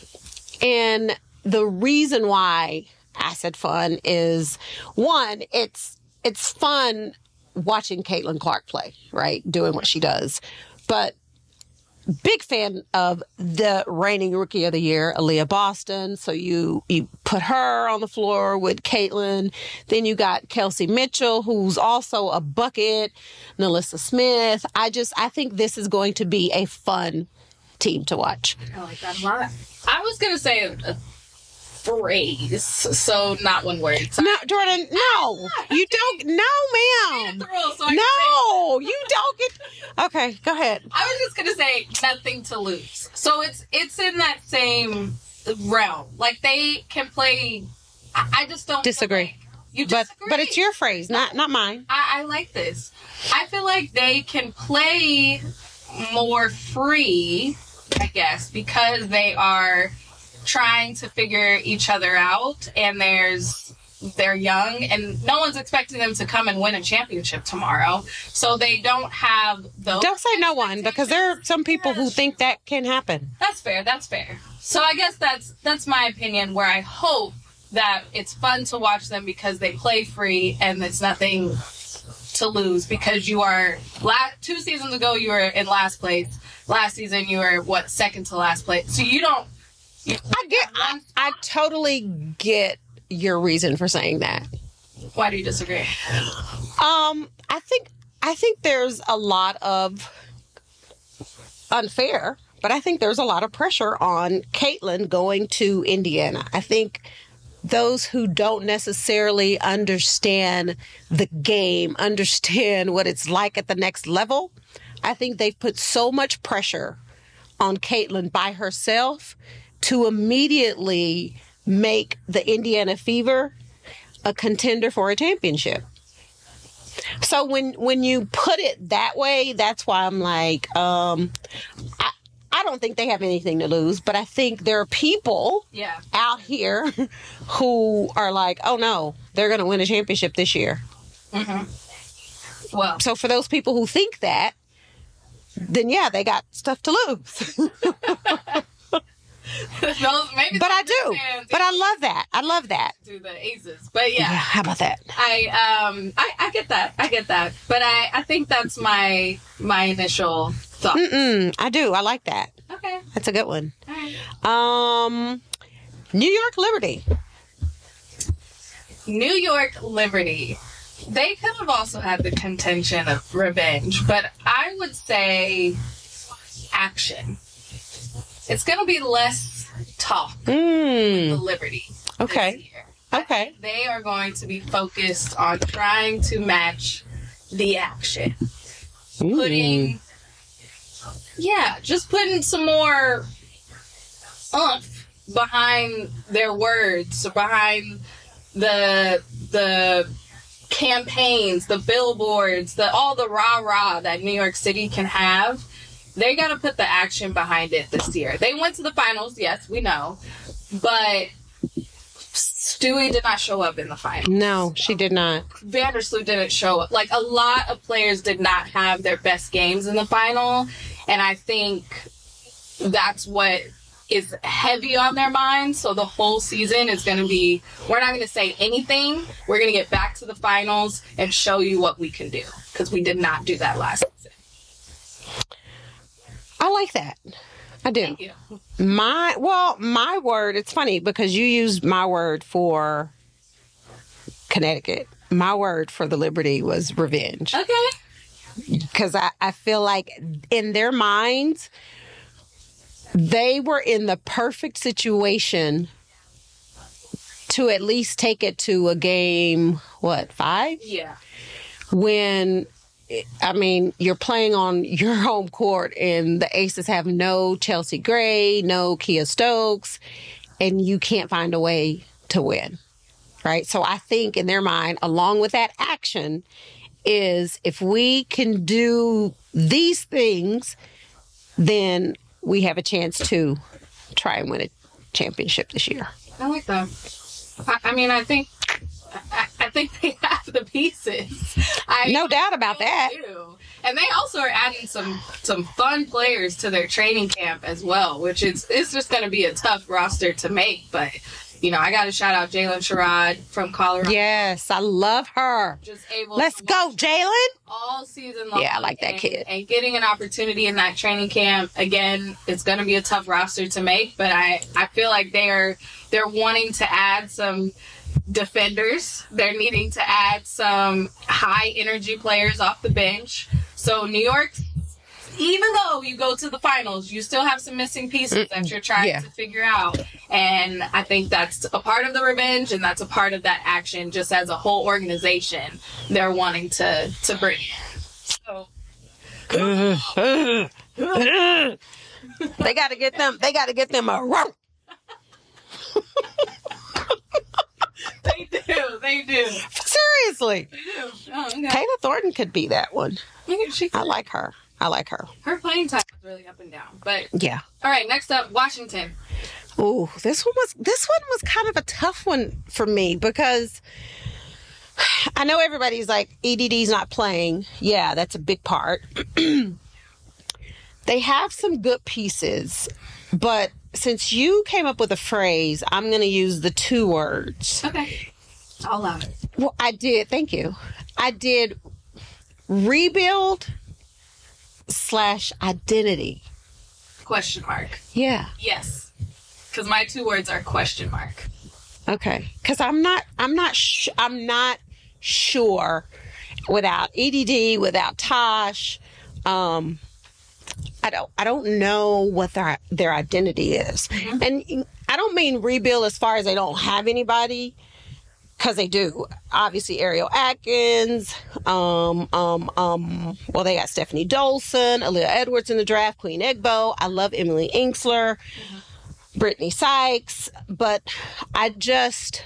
E: And the reason why I said fun is, one, it's it's fun watching Caitlin Clark play, right? Doing what she does. But big fan of the reigning Rookie of the Year, Aaliyah Boston. So you you put her on the floor with Caitlin. Then you got Kelsey Mitchell, who's also a bucket. Nalissa Smith. I just, I think this is going to be a fun team to watch.
G: I like that a lot. I was going to say a, a phrase, so not one word. Sorry.
E: No, Jordan, no. You don't. No, ma'am.
G: So
E: no, you don't get. Okay, go ahead.
G: I was just going to say nothing to lose. So it's it's in that same realm. Like, they can play. I, I just don't
E: disagree.
G: Like, you disagree.
E: But, but it's your phrase, not, not mine.
G: I, I like this. I feel like they can play more free, I guess, because they are trying to figure each other out, and there's they're young, and no one's expecting them to come and win a championship tomorrow, so they don't have those.
E: Don't say no one, because there are some people yeah, who think that can happen.
G: That's fair. That's fair. So I guess that's that's my opinion. Where I hope that it's fun to watch them because they play free and it's nothing to lose. Because you are last two seasons ago you were in last place. Last season you were what second to last place. So you don't.
E: I get. I, I totally get your reason for saying that.
G: Why do you disagree?
E: Um, I think I think there's a lot of unfair, but I think there's a lot of pressure on Caitlin going to Indiana. I think those who don't necessarily understand the game, understand what it's like at the next level, I think they've put so much pressure on Caitlin by herself to immediately make the Indiana Fever a contender for a championship. So when when you put it that way, that's why I'm like, um, I, I don't think they have anything to lose, but I think there are people
G: yeah.
E: out here who are like, oh no, they're going to win a championship this year.
G: Mm-hmm. Well,
E: so for those people who think that, then yeah, they got stuff to lose.
G: Those, maybe
E: but I do. But I love that. I love that.
G: Do the aces. But yeah.
E: yeah. How about that?
G: I um I, I get that. I get that. But I, I think that's my my initial thought.
E: Mm-mm, I do. I like that.
G: Okay.
E: That's a good one.
G: All right.
E: Um New York Liberty.
G: New York Liberty. They could have also had the contention of revenge, but I would say action. It's going to be less talk
E: mm.
G: with the Liberty
E: okay.
G: this year.
E: Okay.
G: They are going to be focused on trying to match the action.
E: Mm.
G: Putting, yeah, just putting some more oomph behind their words, behind the the campaigns, the billboards, the all the rah-rah that New York City can have. They got to put the action behind it this year. They went to the finals, yes, we know. But Stewie did not show up in the finals.
E: No, she did not.
G: Vandersloot didn't show up. Like, a lot of players did not have their best games in the final. And I think that's what is heavy on their minds. So the whole season is going to be, we're not going to say anything. We're going to get back to the finals and show you what we can do. Because we did not do that last season.
E: I like that. I do.
G: Thank you.
E: My, well, my word, it's funny because you used my word for Connecticut. My word for the Liberty was revenge.
G: Okay.
E: Because I, I feel like in their minds, they were in the perfect situation to at least take it to a game, what, five?
G: Yeah.
E: When, I mean, you're playing on your home court and the Aces have no Chelsea Gray, no Kia Stokes, and you can't find a way to win, right? So I think in their mind, along with that action, is if we can do these things, then we have a chance to try and win a championship this year.
G: I like that. I, I mean, I think I, I think they have the pieces. I,
E: no doubt about that.
G: Do. And they also are adding some some fun players to their training camp as well, which is it's just going to be a tough roster to make. But, you know, I got to shout out Jalen Sherrod from Colorado.
E: Yes, I love her.
G: Just able
E: Let's go, Jalen.
G: All season long.
E: Yeah, I like that
G: and,
E: kid.
G: And getting an opportunity in that training camp, again, it's going to be a tough roster to make. But I, I feel like they're they're wanting to add some defenders. They're needing to add some high energy players off the bench. So New York, even though you go to the finals, you still have some missing pieces that you're trying
E: yeah.
G: to figure out. And I think that's a part of the revenge, and that's a part of that action. Just as a whole organization, they're wanting to to bring. So
E: they got to get them. They got to get them a rope.
G: They do. They do.
E: Seriously.
G: They do. Oh, okay.
E: Kayla Thornton could be that one.
G: She
E: I like her. I like her.
G: Her playing time is really up and down. But
E: yeah.
G: All right. Next up, Washington.
E: Oh, this one was this one was kind of a tough one for me because I know everybody's like E D D's not playing. Yeah, that's a big part. They have some good pieces, but since you came up with a phrase, I'm going to use the two words.
G: Okay. I'll allow it.
E: Well, I did. Thank you. I did rebuild slash identity.
G: Question mark.
E: Yeah.
G: Yes. Because my two words are question mark.
E: Okay. Because I'm not, I'm not, sh- I'm not sure without E D D, without Tosh, um, I don't I don't know what their their identity is. Mm-hmm. And I don't mean rebuild as far as they don't have anybody, because they do. Obviously, Ariel Atkins, um, um, um, well, they got Stephanie Dolson, Aaliyah Edwards in the draft, Queen Egbo. I love Emily Inksler, mm-hmm. Brittany Sykes, but I just...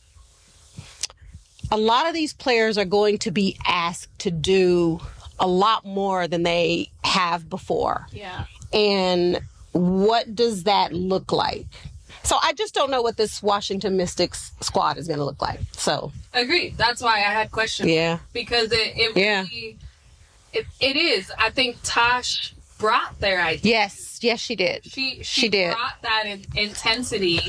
E: A lot of these players are going to be asked to do a lot more than they have before.
G: Yeah.
E: And what does that look like? So I just don't know what this Washington Mystics squad is going to look like. So
G: agreed. That's why I had questions.
E: Yeah.
G: Because it it
E: yeah.
G: really it, it is. I think Tosh brought their idea.
E: Yes. Yes, she did.
G: She she,
E: she did.
G: brought that in, intensity.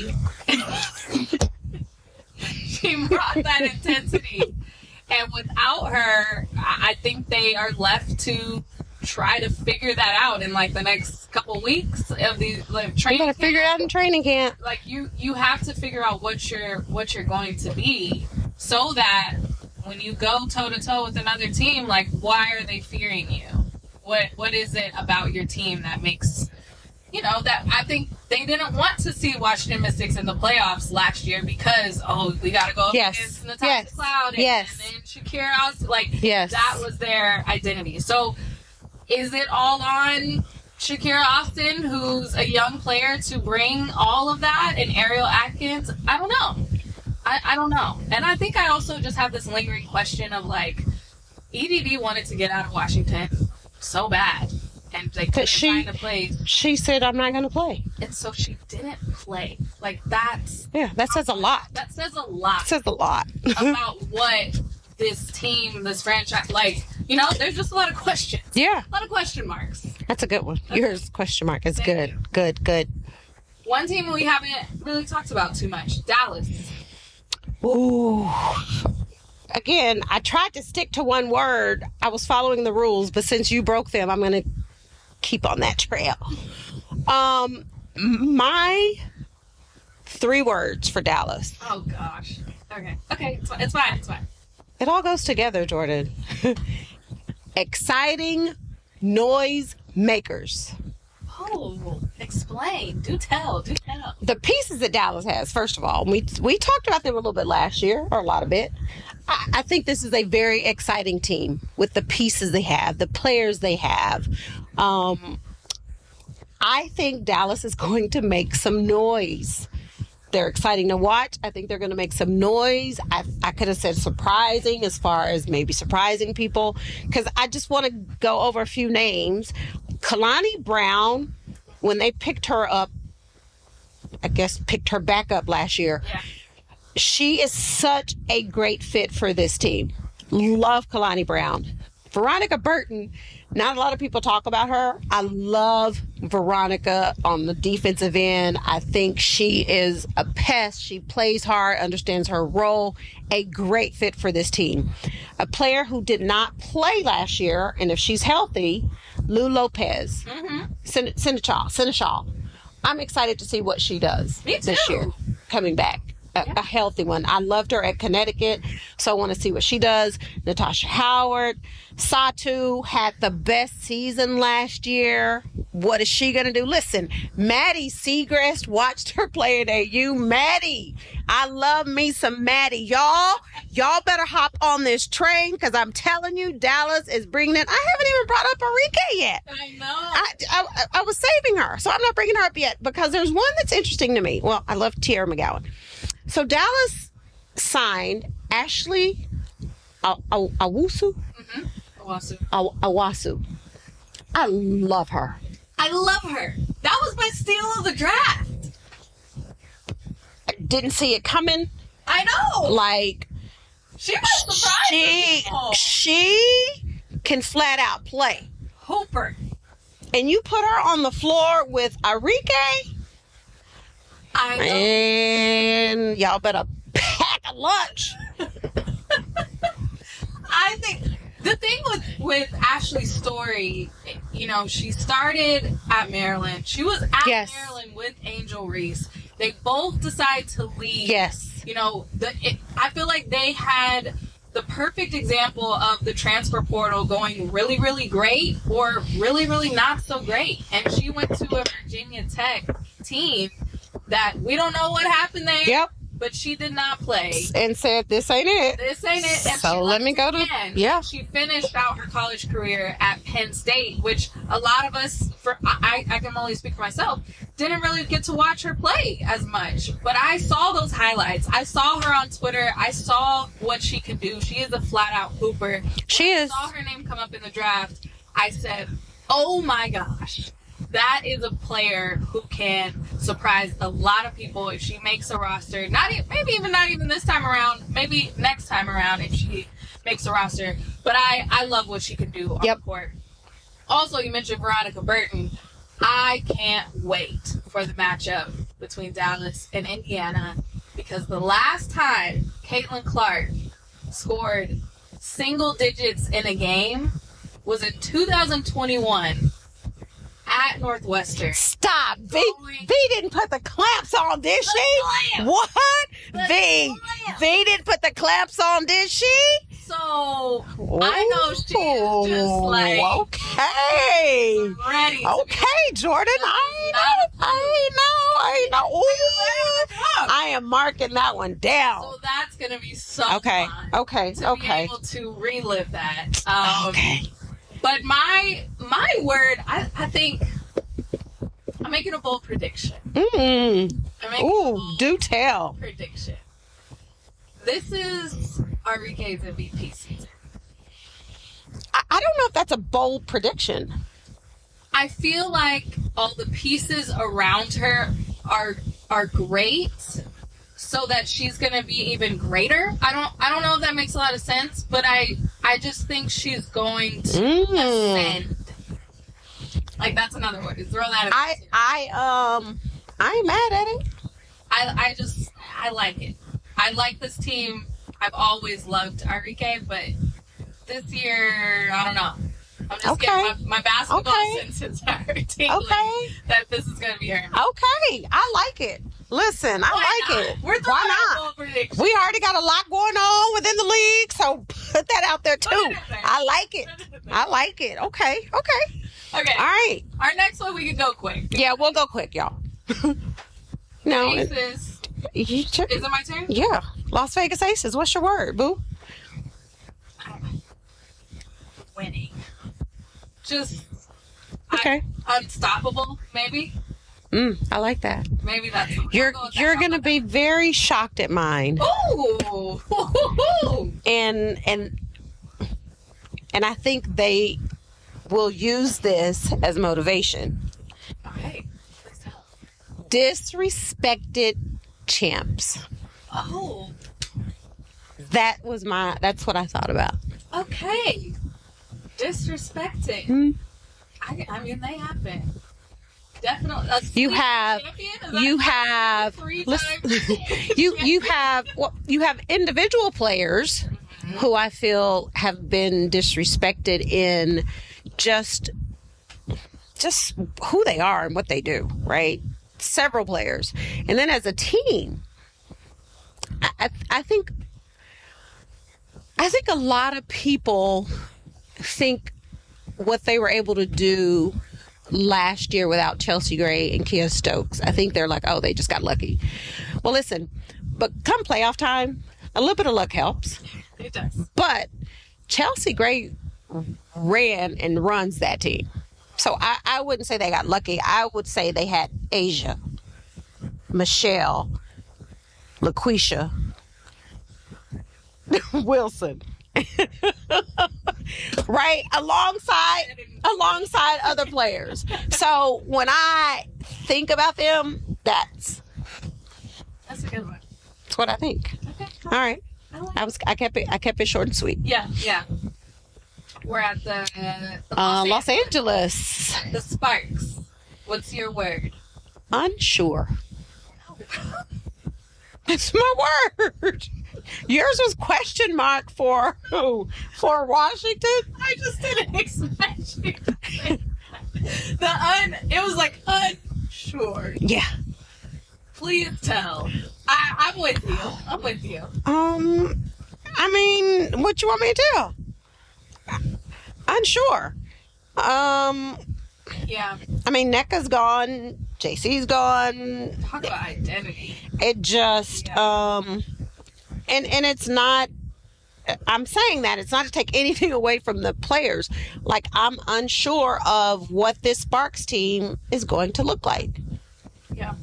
G: She brought that intensity. And without her, I think they are left to try to figure that out in like the next couple weeks of the like, training.
E: You gotta figure it out in training camp.
G: Like you, you have to figure out what you're what you're going to be, so that when you go toe to toe with another team, like why are they fearing you? What what is it about your team that makes you know that I think they didn't want to see Washington Mystics in the playoffs last year because oh we got to go up
E: yes.
G: against Natasha
E: yes.
G: Cloud and,
E: yes.
G: and then Shakira Austin. Like
E: yes.
G: that was their identity. So is it all on Shakira Austin, who's a young player, to bring all of that, and Ariel Atkins? I don't know. I, I don't know. And I think I also just have this lingering question of like, E D D wanted to get out of Washington so bad, and they couldn't
E: she,
G: find a place.
E: She said, I'm not going to play.
G: And so she didn't play. Like, that's...
E: Yeah, that says a lot.
G: That says a lot.
E: That says a lot.
G: about what this team, this franchise, like, you know, there's just a lot of questions.
E: Yeah.
G: A lot of question marks.
E: That's a good one.
G: Okay.
E: Yours, question mark, is
G: Thank
E: good.
G: you.
E: Good, good.
G: One team we haven't really talked about too much, Dallas.
E: Ooh. Again, I tried to stick to one word. I was following the rules, but since you broke them, I'm going to keep on that trail. Um, my three words for Dallas.
G: Oh, gosh. Okay. Okay. It's fine. It's fine. It's fine.
E: It all goes together, Jordan. Exciting noise makers.
G: Oh, explain. Do tell. Do tell.
E: The pieces that Dallas has, first of all, we we talked about them a little bit last year, or a lot of bit. I, I think this is a very exciting team with the pieces they have, the players they have. Um, I think Dallas is going to make some noise. They're exciting to watch. I think they're going to make some noise. I, I could have said surprising as far as maybe surprising people, because I just want to go over a few names. Kalani Brown, when they picked her up, I guess picked her back up last year,
G: Yeah.
E: she is such a great fit for this team. Love Kalani Brown. Veronica Burton, not a lot of people talk about her. I love Veronica on the defensive end. I think she is a pest. She plays hard, understands her role. A great fit for this team. A player who did not play last year, and if she's healthy, Lou Lopez. Mm-hmm. Sen- Seneschal. Seneschal. I'm excited to see what she does
G: Me too.
E: this year coming back. A, a healthy one. I loved her at Connecticut, so I want to see what she does. Natasha Howard. Satu had the best season last year. What is she going to do? Listen, Maddie Segrest watched her play at A U. Maddie, I love me some Maddie. Y'all, y'all better hop on this train, because I'm telling you, Dallas is bringing it. I haven't even brought up Arike yet.
G: I know.
E: I, I, I was saving her, so I'm not bringing her up yet, because there's one that's interesting to me. Well, I love Tierra McGowan. So Dallas signed Ashley Aw- Aw- Awusu.
G: Mm-hmm. Awasu.
E: Aw- Awasu. I love her.
G: I love her. That was my steal of the draft.
E: I didn't see it coming.
G: I know.
E: Like,
G: She was surprised.
E: she she can flat out play.
G: Hooper.
E: And you put her on the floor with Arike,
G: I know.
E: and y'all better pack a lunch.
G: I think the thing with, with Ashley's story, you know, she started at Maryland. She was at
E: Yes.
G: Maryland with Angel Reese. They both decided to leave.
E: Yes.
G: You know, the it, I feel like they had the perfect example of the transfer portal going really, really great or really, really not so great. And she went to a Virginia Tech team that we don't know what happened there.
E: Yep.
G: But she did not play.
E: And said, this ain't it.
G: This ain't it. And
E: So
G: she
E: let me
G: left
E: go to-
G: again.
E: yeah.
G: She finished out her college career at Penn State, which a lot of us, for I, I can only speak for myself, didn't really get to watch her play as much. But I saw those highlights. I saw her on Twitter. I saw what she can do. She is a flat-out hooper.
E: She
G: when
E: is.
G: I saw her name come up in the draft, I said, oh my gosh. That is a player who can surprise a lot of people if she makes a roster. Not even, maybe even not even this time around. Maybe next time around if she makes a roster. But I, I love what she can do on
E: Yep.
G: the court. Also, you mentioned Veronica Burton. I can't wait for the matchup between Dallas and Indiana, because the last time Caitlin Clark scored single digits in a game was in two thousand twenty-one. At Northwestern.
E: Stop. V,
G: Going-
E: v didn't put the clamps on, did she?
G: clamps.
E: What?
G: The
E: V.
G: clamps.
E: V didn't put the clamps on, did she?
G: So I know she is just like
E: okay.
G: ready. To
E: Okay, Jordan. I ain't know. I ain't know. I ain't know. Ooh. I am marking that one down.
G: So that's gonna be so
E: Okay.
G: fun
E: Okay.
G: to
E: Okay.
G: be able to relive that. Um,
E: Okay.
G: But my my word, I, I think I'm making a bold prediction.
E: Mm.
G: I'm making a
E: Ooh,
G: bold
E: do tell.
G: prediction. This is Arike's M V P season.
E: I, I don't know if that's a bold prediction.
G: I feel like all the pieces around her are are great, so that she's gonna be even greater. I don't I don't know if that makes a lot of sense, but I I just think she's going to
E: Mm.
G: ascend. Like, that's another word. Throw that. In
E: I I um I ain't mad at it.
G: I I just I like it. I like this team. I've always loved Arike, but this year I don't know. I'm just
E: Okay.
G: getting my, my basketball
E: Okay.
G: senses are tingling
E: Okay.
G: that this is gonna be her.
E: Okay. I like it. Listen, I
G: Why
E: like
G: not?
E: it.
G: We're throwing
E: Why
G: out
E: not?
G: bold predictions.
E: We already got a lot going on within the league, so put that out there too.
G: Put it in there.
E: I like it. I like it. Okay. Okay.
G: Okay.
E: All right.
G: Our next one, we can go quick.
E: Yeah, we'll go quick, y'all. No. it-
G: Aces.
E: you ch-
G: Is it my turn?
E: Yeah. Las Vegas Aces. What's your word, boo?
G: Winning. Just
E: Okay.
G: I- unstoppable, maybe.
E: Mm, I like that.
G: Maybe that's.
E: You're you're gonna be very shocked at mine.
G: Ooh.
E: And and and I think they will use this as motivation.
G: Okay.
E: Disrespected champs.
G: Oh.
E: That was my. That's what I thought about.
G: Okay. Disrespecting.
E: Mm.
G: I, I mean, they happen. Definitely. A
E: You
G: sleep
E: have,
G: champion? Is
E: you
G: that
E: have,
G: three
E: listen,
G: times?
E: you you have, well, you have individual players
G: Mm-hmm.
E: who I feel have been disrespected in just, just who they are and what they do, right? Several players, and then as a team, I, I, I think, I think a lot of people think what they were able to do last year without Chelsea Gray and Kia Stokes. I think they're like, oh, they just got lucky. Well, listen, but come playoff time, a little bit of luck helps.
G: It does.
E: But Chelsea Gray ran and runs that team. So I, I wouldn't say they got lucky. I would say they had Asia, Michelle, LaQuisha, Wilson. Right, alongside alongside other players. So when I think about them, that's
G: That's a good one.
E: that's what I think.
G: Okay.
E: All right, I was I kept it I kept it short and sweet.
G: Yeah, yeah. We're at the, uh, the
E: Uh, Los Angeles.
G: The Sparks. What's your word?
E: Unsure. That's my word. Yours was question mark for who? For Washington?
G: I just didn't expect you to say that. The un. It was like unsure.
E: Yeah.
G: Please tell. I, I'm with you. I'm with you.
E: Um, I mean, what you want me to tell? Unsure. Um,
G: Yeah.
E: I mean, NECA's gone. J C's gone.
G: Talk about identity.
E: It just,
G: Yeah.
E: um, and and it's not. I'm saying that it's not to take anything away from the players. Like, I'm unsure of what this Sparks team is going to look like.
G: Yeah.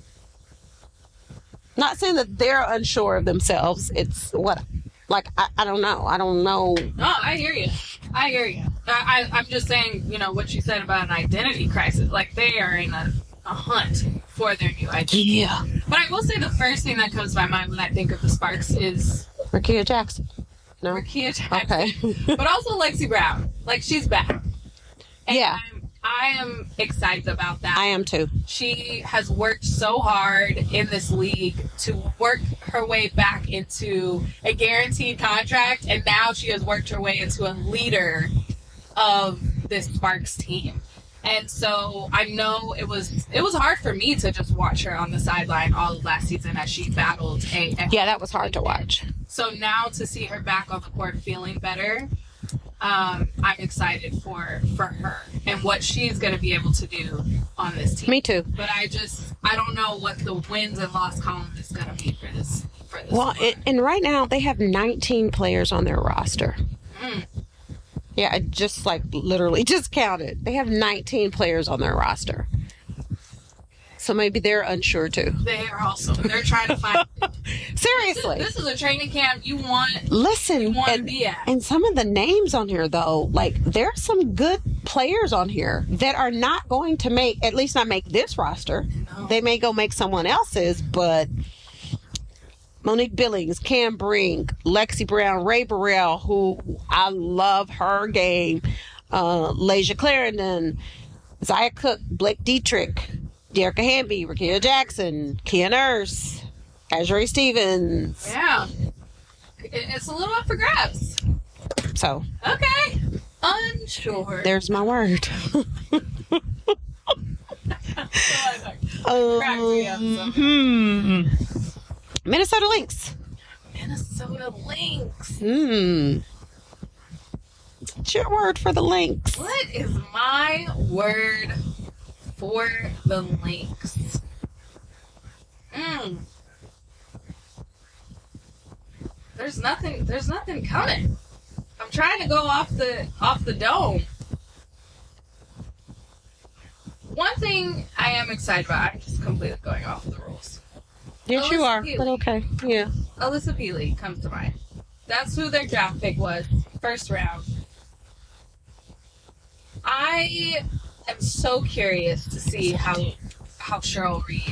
E: Not saying that they're unsure of themselves. It's what, like, I, I don't know. I don't know.
G: No, I hear you. I hear you. I, I, I'm just saying, you know, what you said about an identity crisis. Like, they are in a, a hunt for their new identity.
E: Yeah.
G: But I will say the first thing that comes to my mind when I think of the Sparks is
E: Rakia Jackson. No.
G: Rakia Jackson.
E: Okay.
G: But also Lexi Brown. Like, she's back. And
E: Yeah.
G: I'm, I am excited about that.
E: I am too.
G: She has worked so hard in this league to work her way back into a guaranteed contract, and now she has worked her way into a leader of this Sparks team. And so I know it was it was hard for me to just watch her on the sideline all of last season as she battled a
E: Yeah, that was hard to watch.
G: So now to see her back on the court feeling better, um, I'm excited for for her and what she's going to be able to do on this team.
E: Me too.
G: But I just I don't know what the wins and loss column is going to be for this for this.
E: Well,
G: squad.
E: it, and right now they have nineteen players on their roster.
G: Mm.
E: Yeah, I just like literally just counted. They have nineteen players on their roster. So maybe they're unsure too.
G: They are also they're trying to find.
E: Seriously.
G: This is, this is a training camp you want.
E: Listen,
G: You wanna
E: and,
G: be at.
E: and some of the names on here, though, like, there's some good players on here that are not going to make, at least not make this roster.
G: No.
E: They may go make someone else's, but Monique Billings, Cam Brink, Lexi Brown, Ray Burrell, who I love her game, uh, Lasia Clarendon, Zaya Cook, Blake Dietrich, Dearica Hamby, Rakia Jackson, Kia Nurse, Azure Stevens.
G: Yeah, it, it's a little up for grabs.
E: So
G: Okay, unsure.
E: there's my word.
G: Crack me up, so.
E: Hmm. Minnesota Lynx.
G: Minnesota Lynx.
E: Hmm. What's your word for the Lynx?
G: What is my word for the Lynx? Mm. There's nothing. There's nothing coming. I'm trying to go off the off the dome. One thing I am excited about. I'm just completely going off the rules.
E: Yes,
G: Alyssa
E: you are.
G: Peely.
E: But okay. Yeah.
G: Alyssa Peely comes to mind. That's who their draft pick was. First round. I am so curious to see how how Cheryl Reeve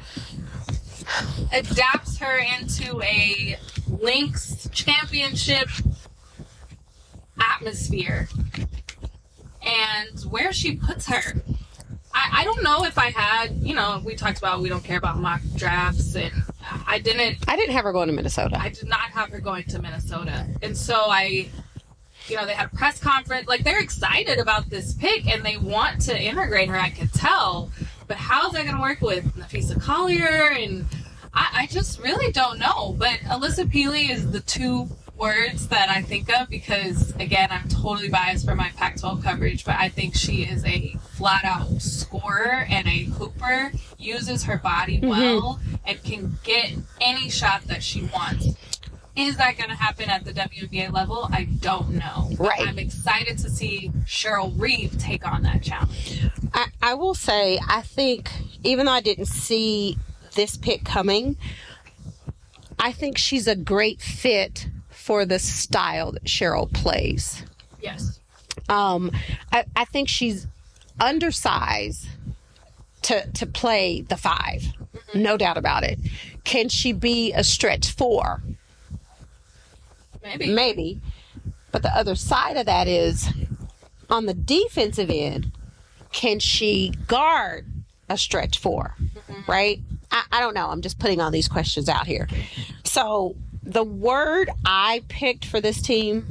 G: adapts her into a Lynx championship atmosphere and where she puts her. I, I don't know if I had, you know, we talked about we don't care about mock drafts, and I didn't.
E: I didn't have her going to Minnesota.
G: I did not have her going to Minnesota. And so I, you know, they had a press conference. Like, they're excited about this pick and they want to integrate her, I could tell. But how's that going to work with Napheesa Collier? And I, I just really don't know. But Alyssa Peely is the two words that I think of because, again, I'm totally biased for my Pac twelve coverage, but I think she is a flat-out scorer and a hooper, uses her body well, mm-hmm. and can get any shot that she wants. Is that going to happen at the W N B A level? I don't know.
E: Right.
G: But I'm excited to see Cheryl Reeve take on that challenge.
E: I, I will say, I think, even though I didn't see this pick coming, I think she's a great fit for the style that Cheryl plays.
G: Yes.
E: Um, I, I think she's undersized to to play the five. Mm-hmm. No doubt about it. Can she be a stretch four?
G: Maybe.
E: Maybe. But the other side of that is, on the defensive end, can she guard a stretch four? Mm-hmm. Right? I, I don't know. I'm just putting all these questions out here. So the word I picked for this team,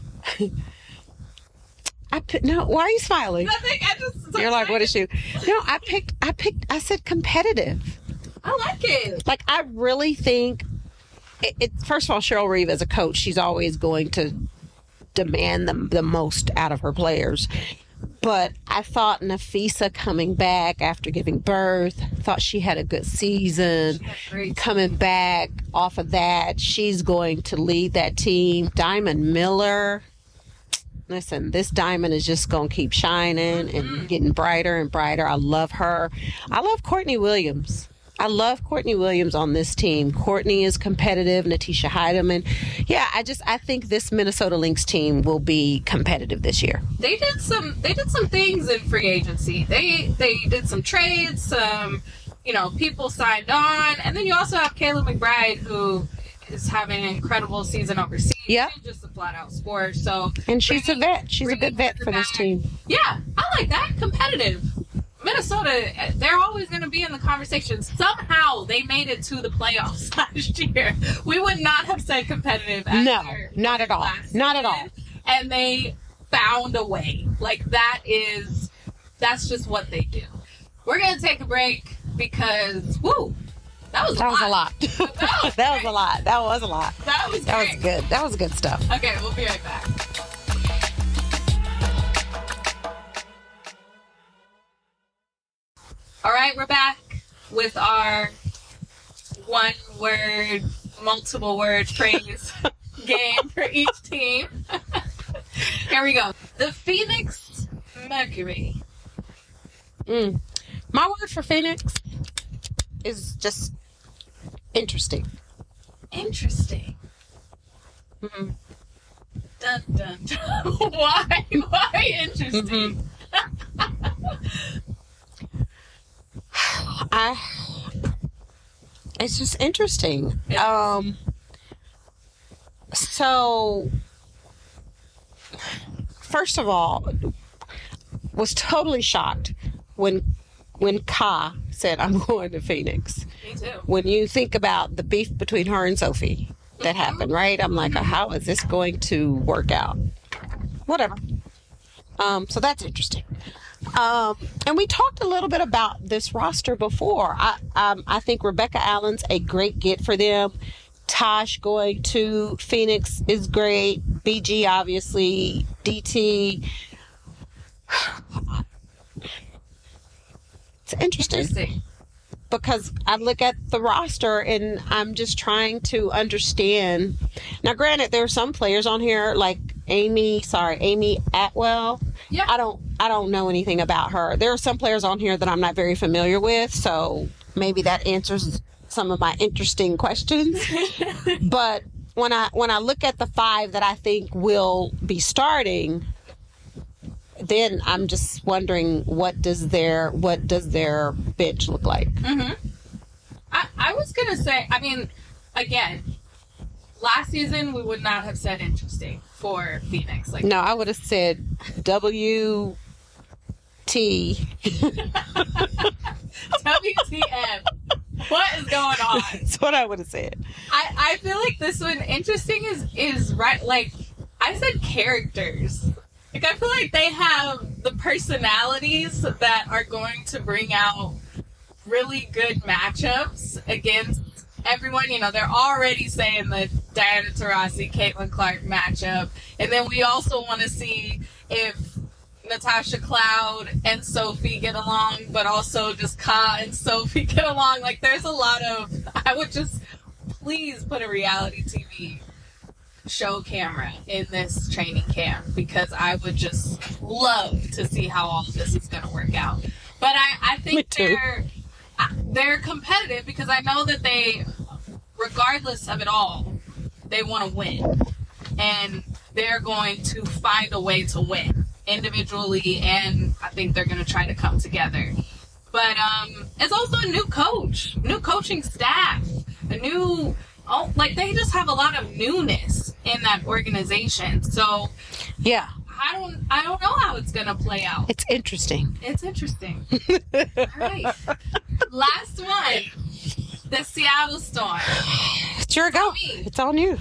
E: I put, no, why are you smiling?
G: Nothing. I just,
E: You're like, what is she? No, I picked, I picked, I said competitive.
G: I like it.
E: Like, I really think, it, it, first of all, Cheryl Reeve as a coach, she's always going to demand the, the most out of her players. But I thought Napheesa coming back after giving birth, thought she had a good season. Coming back off of that, she's going to lead that team. Diamond Miller, listen, this diamond is just going to keep shining and mm-hmm. getting brighter and brighter. I love her. I love Courtney Williams. I love Courtney Williams on this team. Courtney is competitive. Natisha Heidemann. Yeah, I just I think this Minnesota Lynx team will be competitive this year.
G: They did some they did some things in free agency. They they did some trades, some you know, people signed on, and then you also have Kayla McBride, who is having an incredible season overseas.
E: Yeah.
G: She's just a flat out scorer. So
E: And she's bringing, a vet. She's a good vet for this team.
G: Yeah, I like that. Competitive. Minnesota, they're always going to be in the conversation. Somehow they made it to the playoffs last year. We would not have said competitive.
E: No, not at all. Not at all.
G: And they found a way. Like, that is, that's just what they do. We're going to take a break because, woo, that was a
E: that
G: lot.
E: Was a lot.
G: That was,
E: that was a lot. That was a lot.
G: That was
E: That
G: great.
E: was good. That was good stuff.
G: Okay, we'll be right back. All right, we're back with our one word, multiple word phrase game for each team. Here we go. The Phoenix Mercury.
E: Mm. My word for Phoenix is just interesting.
G: Interesting.
E: Mm-hmm.
G: Dun, dun, dun. Why? Why interesting?
E: Mm-hmm. I, it's just interesting. Um, so, first of all, was totally shocked when when Ka said, "I'm going to Phoenix."
G: Me too.
E: When you think about the beef between her and Sophie that happened, right? I'm like, how is this going to work out? Whatever. Um, so that's interesting. Um, and we talked a little bit about this roster before. I, um, I think Rebecca Allen's a great get for them. Tosh going to Phoenix is great. B G obviously D T. It's interesting.
G: Interesting.
E: Because I look at the roster and I'm just trying to understand. Now, granted, there are some players on here like Amy, sorry, Amy Atwell.
G: Yeah.
E: I don't, I don't know anything about her. There are some players on here that I'm not very familiar with, so maybe that answers some of my interesting questions. But when I when I look at the five that I think will be starting, then I'm just wondering what does their what does their bench look like?
G: Mm-hmm. I, I was gonna say, I mean, again, last season we would not have said interesting for Phoenix. Like,
E: no, I would have said W T.
G: W T F. What is going on?
E: That's what I would have said.
G: I, I feel like this one interesting is is right. Like I said, characters. Like, I feel like they have the personalities that are going to bring out really good matchups against everyone. You know, they're already saying the Diana Taurasi, Caitlin Clark matchup. And then we also want to see if Natasha Cloud and Sophie get along, but also just Ka and Sophie get along. Like, there's a lot of... I would just please put a reality T V show camera in this training camp, because I would just love to see how all of this is going to work out. But I, I think they're they're competitive, because I know that they, regardless of it all, they want to win, and they're going to find a way to win individually, and I think they're going to try to come together. But um, it's also a new coach, new coaching staff, a new. Oh, like, they just have a lot of newness in that organization. So,
E: yeah,
G: I don't, I don't know how it's gonna play out.
E: It's interesting.
G: It's interesting. All right, last one, the Seattle Storm.
E: It's your go. It's on you.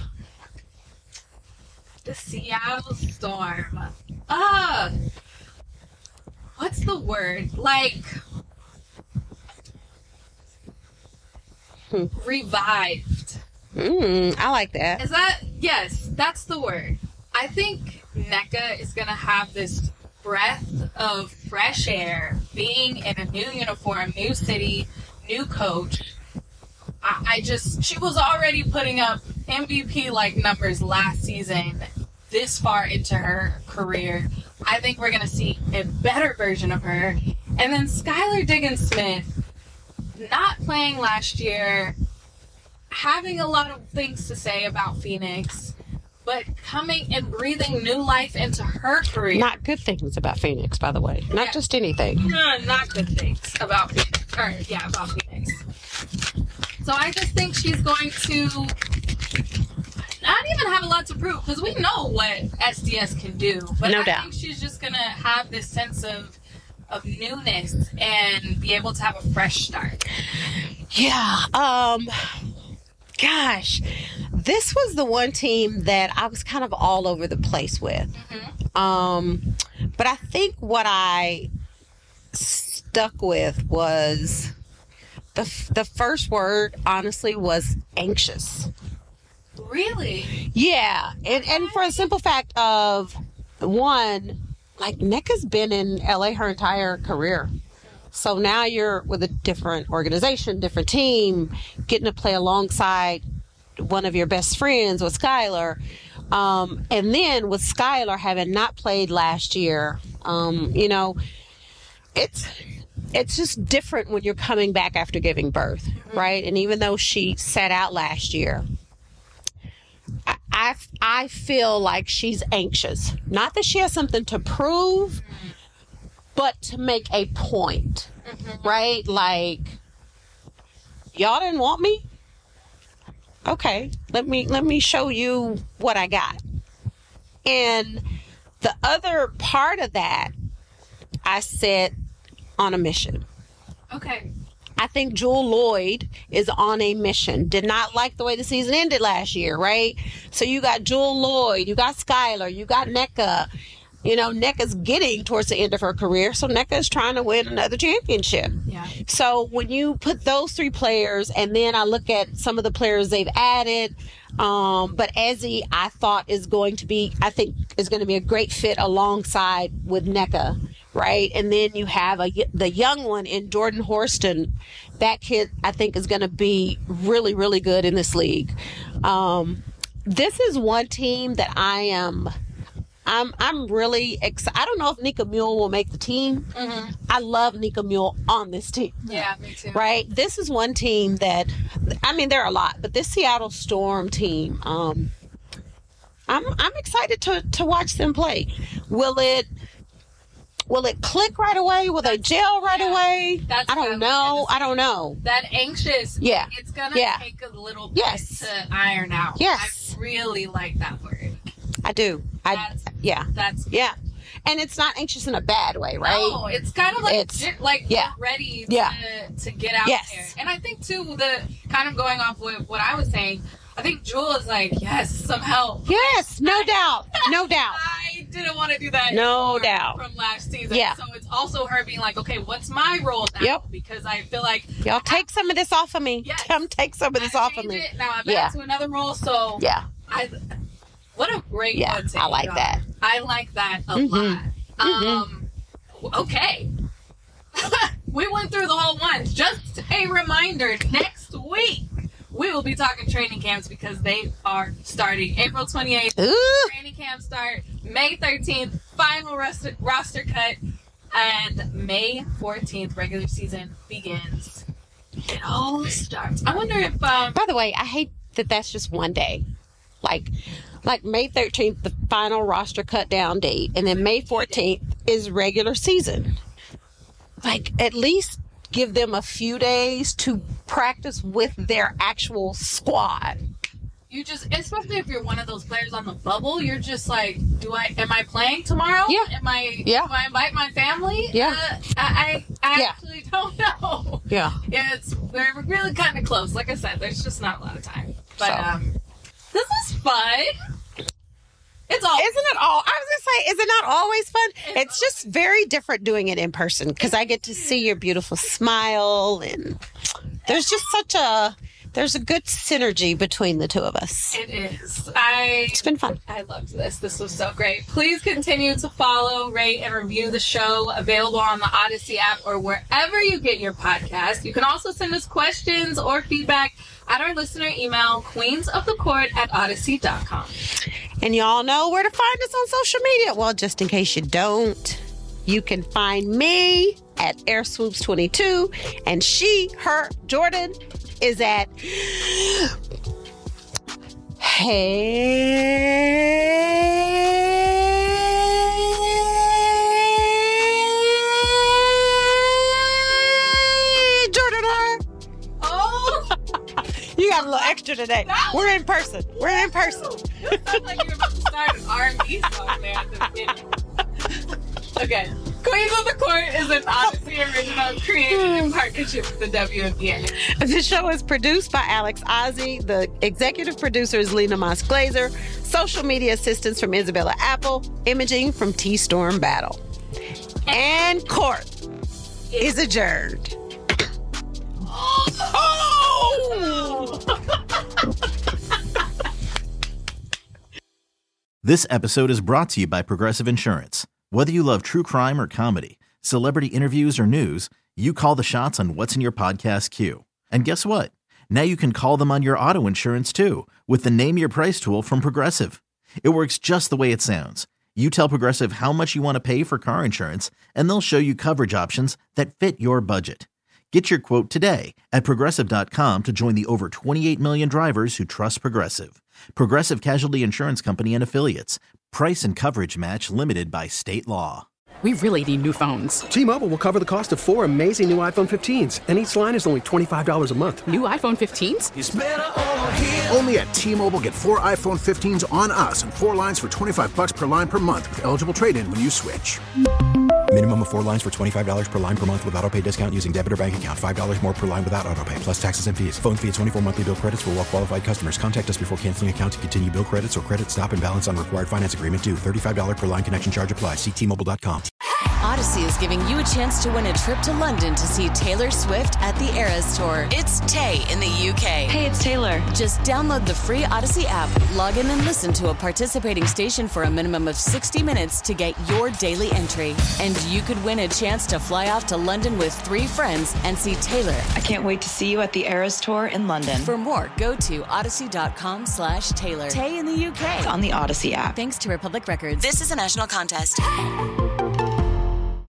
G: The Seattle Storm. Uh, what's the word? Like, hmm. revived.
E: Mm, I like that.
G: Is that, yes, that's the word. I think Nneka is going to have this breath of fresh air, being in a new uniform, new city, new coach. I, I just, she was already putting up M V P-like numbers last season, this far into her career. I think we're going to see a better version of her. And then Skylar Diggins-Smith, not playing last year, having a lot of things to say about Phoenix, but coming and breathing new life into her career.
E: Not good things about Phoenix, by the way. Not yeah. just anything.
G: No, not good things about Phoenix. Or, yeah, about Phoenix. So I just think she's going to not even have a lot to prove, because we know what S D S can do. But
E: no
G: I
E: doubt.
G: think she's just going to have this sense of of newness and be able to have a fresh start.
E: Yeah. Um... Gosh, this was the one team that I was kind of all over the place with. Mm-hmm. Um, but I think what I stuck with was the the first word, honestly, was anxious.
G: Really?
E: Yeah. And, and for a simple fact of, one, like, Nneka's been in L A her entire career. So now you're with a different organization, different team, getting to play alongside one of your best friends with Skylar. Um, and then with Skylar having not played last year, um, you know, it's it's just different when you're coming back after giving birth, right? And even though she sat out last year, I, I, I feel like she's anxious. Not that she has something to prove, but to make a point, mm-hmm. right? Like, y'all didn't want me? Okay, let me let me show you what I got. And the other part of that, I said, on a mission.
G: Okay.
E: I think Jewell Loyd is on a mission. Did not like the way the season ended last year, right? So you got Jewell Loyd, you got Skylar, you got Nneka. You know, Nneka's getting towards the end of her career, so Nneka is trying to win another championship.
G: Yeah.
E: So when you put those three players, and then I look at some of the players they've added, um, but Ezzy, I thought is going to be, I think is going to be a great fit alongside with Nneka, right? And then you have a, the young one in Jordan Horston. That kid, I think, is going to be really, really good in this league. Um, this is one team that I am... I'm I'm really excited. I don't know if Nika Mule will make the team. Mm-hmm. I love Nika Mule on this team.
G: Yeah, me too.
E: Right? This is one team that, I mean, there are a lot, but this Seattle Storm team, um, I'm I'm excited to to watch them play. Will it will it click right away? Will they gel right
G: yeah,
E: away?
G: That's
E: I don't know. I don't know.
G: That anxious.
E: Yeah.
G: It's gonna
E: yeah.
G: take a little bit
E: yes.
G: to iron out.
E: Yes.
G: I really like that word.
E: I do. I
G: that's,
E: yeah.
G: That's
E: yeah. And it's not anxious in a bad way, right?
G: No, it's kind of like
E: it's,
G: like
E: yeah.
G: ready to,
E: yeah.
G: to get out
E: yes.
G: there. And I think too, the kind of going off with what I was saying, I think Jewel is like, yes, some help.
E: Yes, no
G: I,
E: doubt, no doubt.
G: I didn't want to do that.
E: No doubt
G: from last season.
E: Yeah.
G: So it's also her being like, okay, what's my role now?
E: Yep.
G: Because I feel like
E: y'all take some of this off of me.
G: Yes.
E: Come take some of this
G: I
E: off of me.
G: It. Now I'm
E: yeah.
G: back to another role. So
E: yeah.
G: I. What a great
E: yeah,
G: one.
E: I like
G: y'all.
E: that.
G: I like that a
E: mm-hmm.
G: lot.
E: Mm-hmm.
G: Um, okay. We went through the whole one. Just a reminder, next week we will be talking training camps because they are starting April twenty-eighth.
E: Ooh.
G: Training camp start May thirteenth. Final roster, roster cut. And May fourteenth, regular season begins. It all starts. I wonder if... Um,
E: By the way, I hate that that's just one day. Like, like May thirteenth, the final roster cut down date, and then May fourteenth is regular season. Like, at least give them a few days to practice with their actual squad.
G: You just, especially if you're one of those players on the bubble, you're just like, do I, am I playing tomorrow?
E: Yeah.
G: Am I,
E: yeah.
G: do I invite my family?
E: Yeah.
G: Uh, I, I, I
E: yeah.
G: actually don't know.
E: Yeah.
G: Yeah, it's, we're really kind of close. Like I said, there's just not a lot of time. But, so. um, this is fun. It's all.
E: Isn't it all? I was going to say, is it not always fun? It's, it's just very different doing it in person because I get to see your beautiful smile and there's just such a, there's a good synergy between the two of us.
G: It is. I.
E: It's been fun.
G: I loved this. This was so great. Please continue to follow, rate, and review the show. Available on the Odyssey app or wherever you get your podcast. You can also send us questions or feedback at our listener email, queensofthecourt at odyssey dot com.
E: And y'all know where to find us on social media. Well, just in case you don't, you can find me at Air Swoops twenty-two, and she, her, Jordan, is at Hey Jordan her.
G: Oh,
E: you got a little extra today. We're in person. We're in person.
G: You sound like you're about to start an R and B song there at the beginning. Okay. Queens of the Court is an Odyssey original created in partnership with the W N B A.
E: The show is produced by Alex Ozzie. The executive producer is Lena Moss Glazer. Social media assistance from Isabella Apple. Imaging from T-Storm Battle. And court is adjourned.
G: Oh!
B: This episode is brought to you by Progressive Insurance. Whether you love true crime or comedy, celebrity interviews or news, you call the shots on what's in your podcast queue. And guess what? Now you can call them on your auto insurance too with the Name Your Price tool from Progressive. It works just the way it sounds. You tell Progressive how much you want to pay for car insurance, and they'll show you coverage options that fit your budget. Get your quote today at Progressive dot com to join the over twenty-eight million drivers who trust Progressive. Progressive Casualty Insurance Company and Affiliates. Price and coverage match limited by state law.
H: We really need new phones.
I: T-Mobile will cover the cost of four amazing new iPhone fifteens, and each line is only twenty-five dollars a month.
H: New iPhone fifteens?
C: It's better over here. Only at T-Mobile, get four iPhone fifteens on us and four lines for twenty-five bucks per line per month with eligible trade-in when you switch.
D: Minimum of four lines for twenty-five dollars per line per month with auto pay discount using debit or bank account. five dollars more per line without auto pay, plus taxes and fees. Phone fee at twenty-four monthly bill credits for well qualified customers. Contact us before canceling account to continue bill credits or credit stop and balance on required finance agreement due. thirty-five dollars per line connection charge applies. See T Mobile dot com.
J: Odyssey is giving you a chance to win a trip to London to see Taylor Swift at the Eras Tour. It's Tay in the U K.
K: Hey, it's Taylor.
J: Just download the free Odyssey app, log in and listen to a participating station for a minimum of sixty minutes to get your daily entry. And you could win a chance to fly off to London with three friends and see Taylor.
K: I can't wait to see you at the Eras Tour in London.
J: For more, go to odyssey.com slash Taylor. Tay in the U K.
K: It's on the Odyssey app.
J: Thanks to Republic Records. This is a national contest.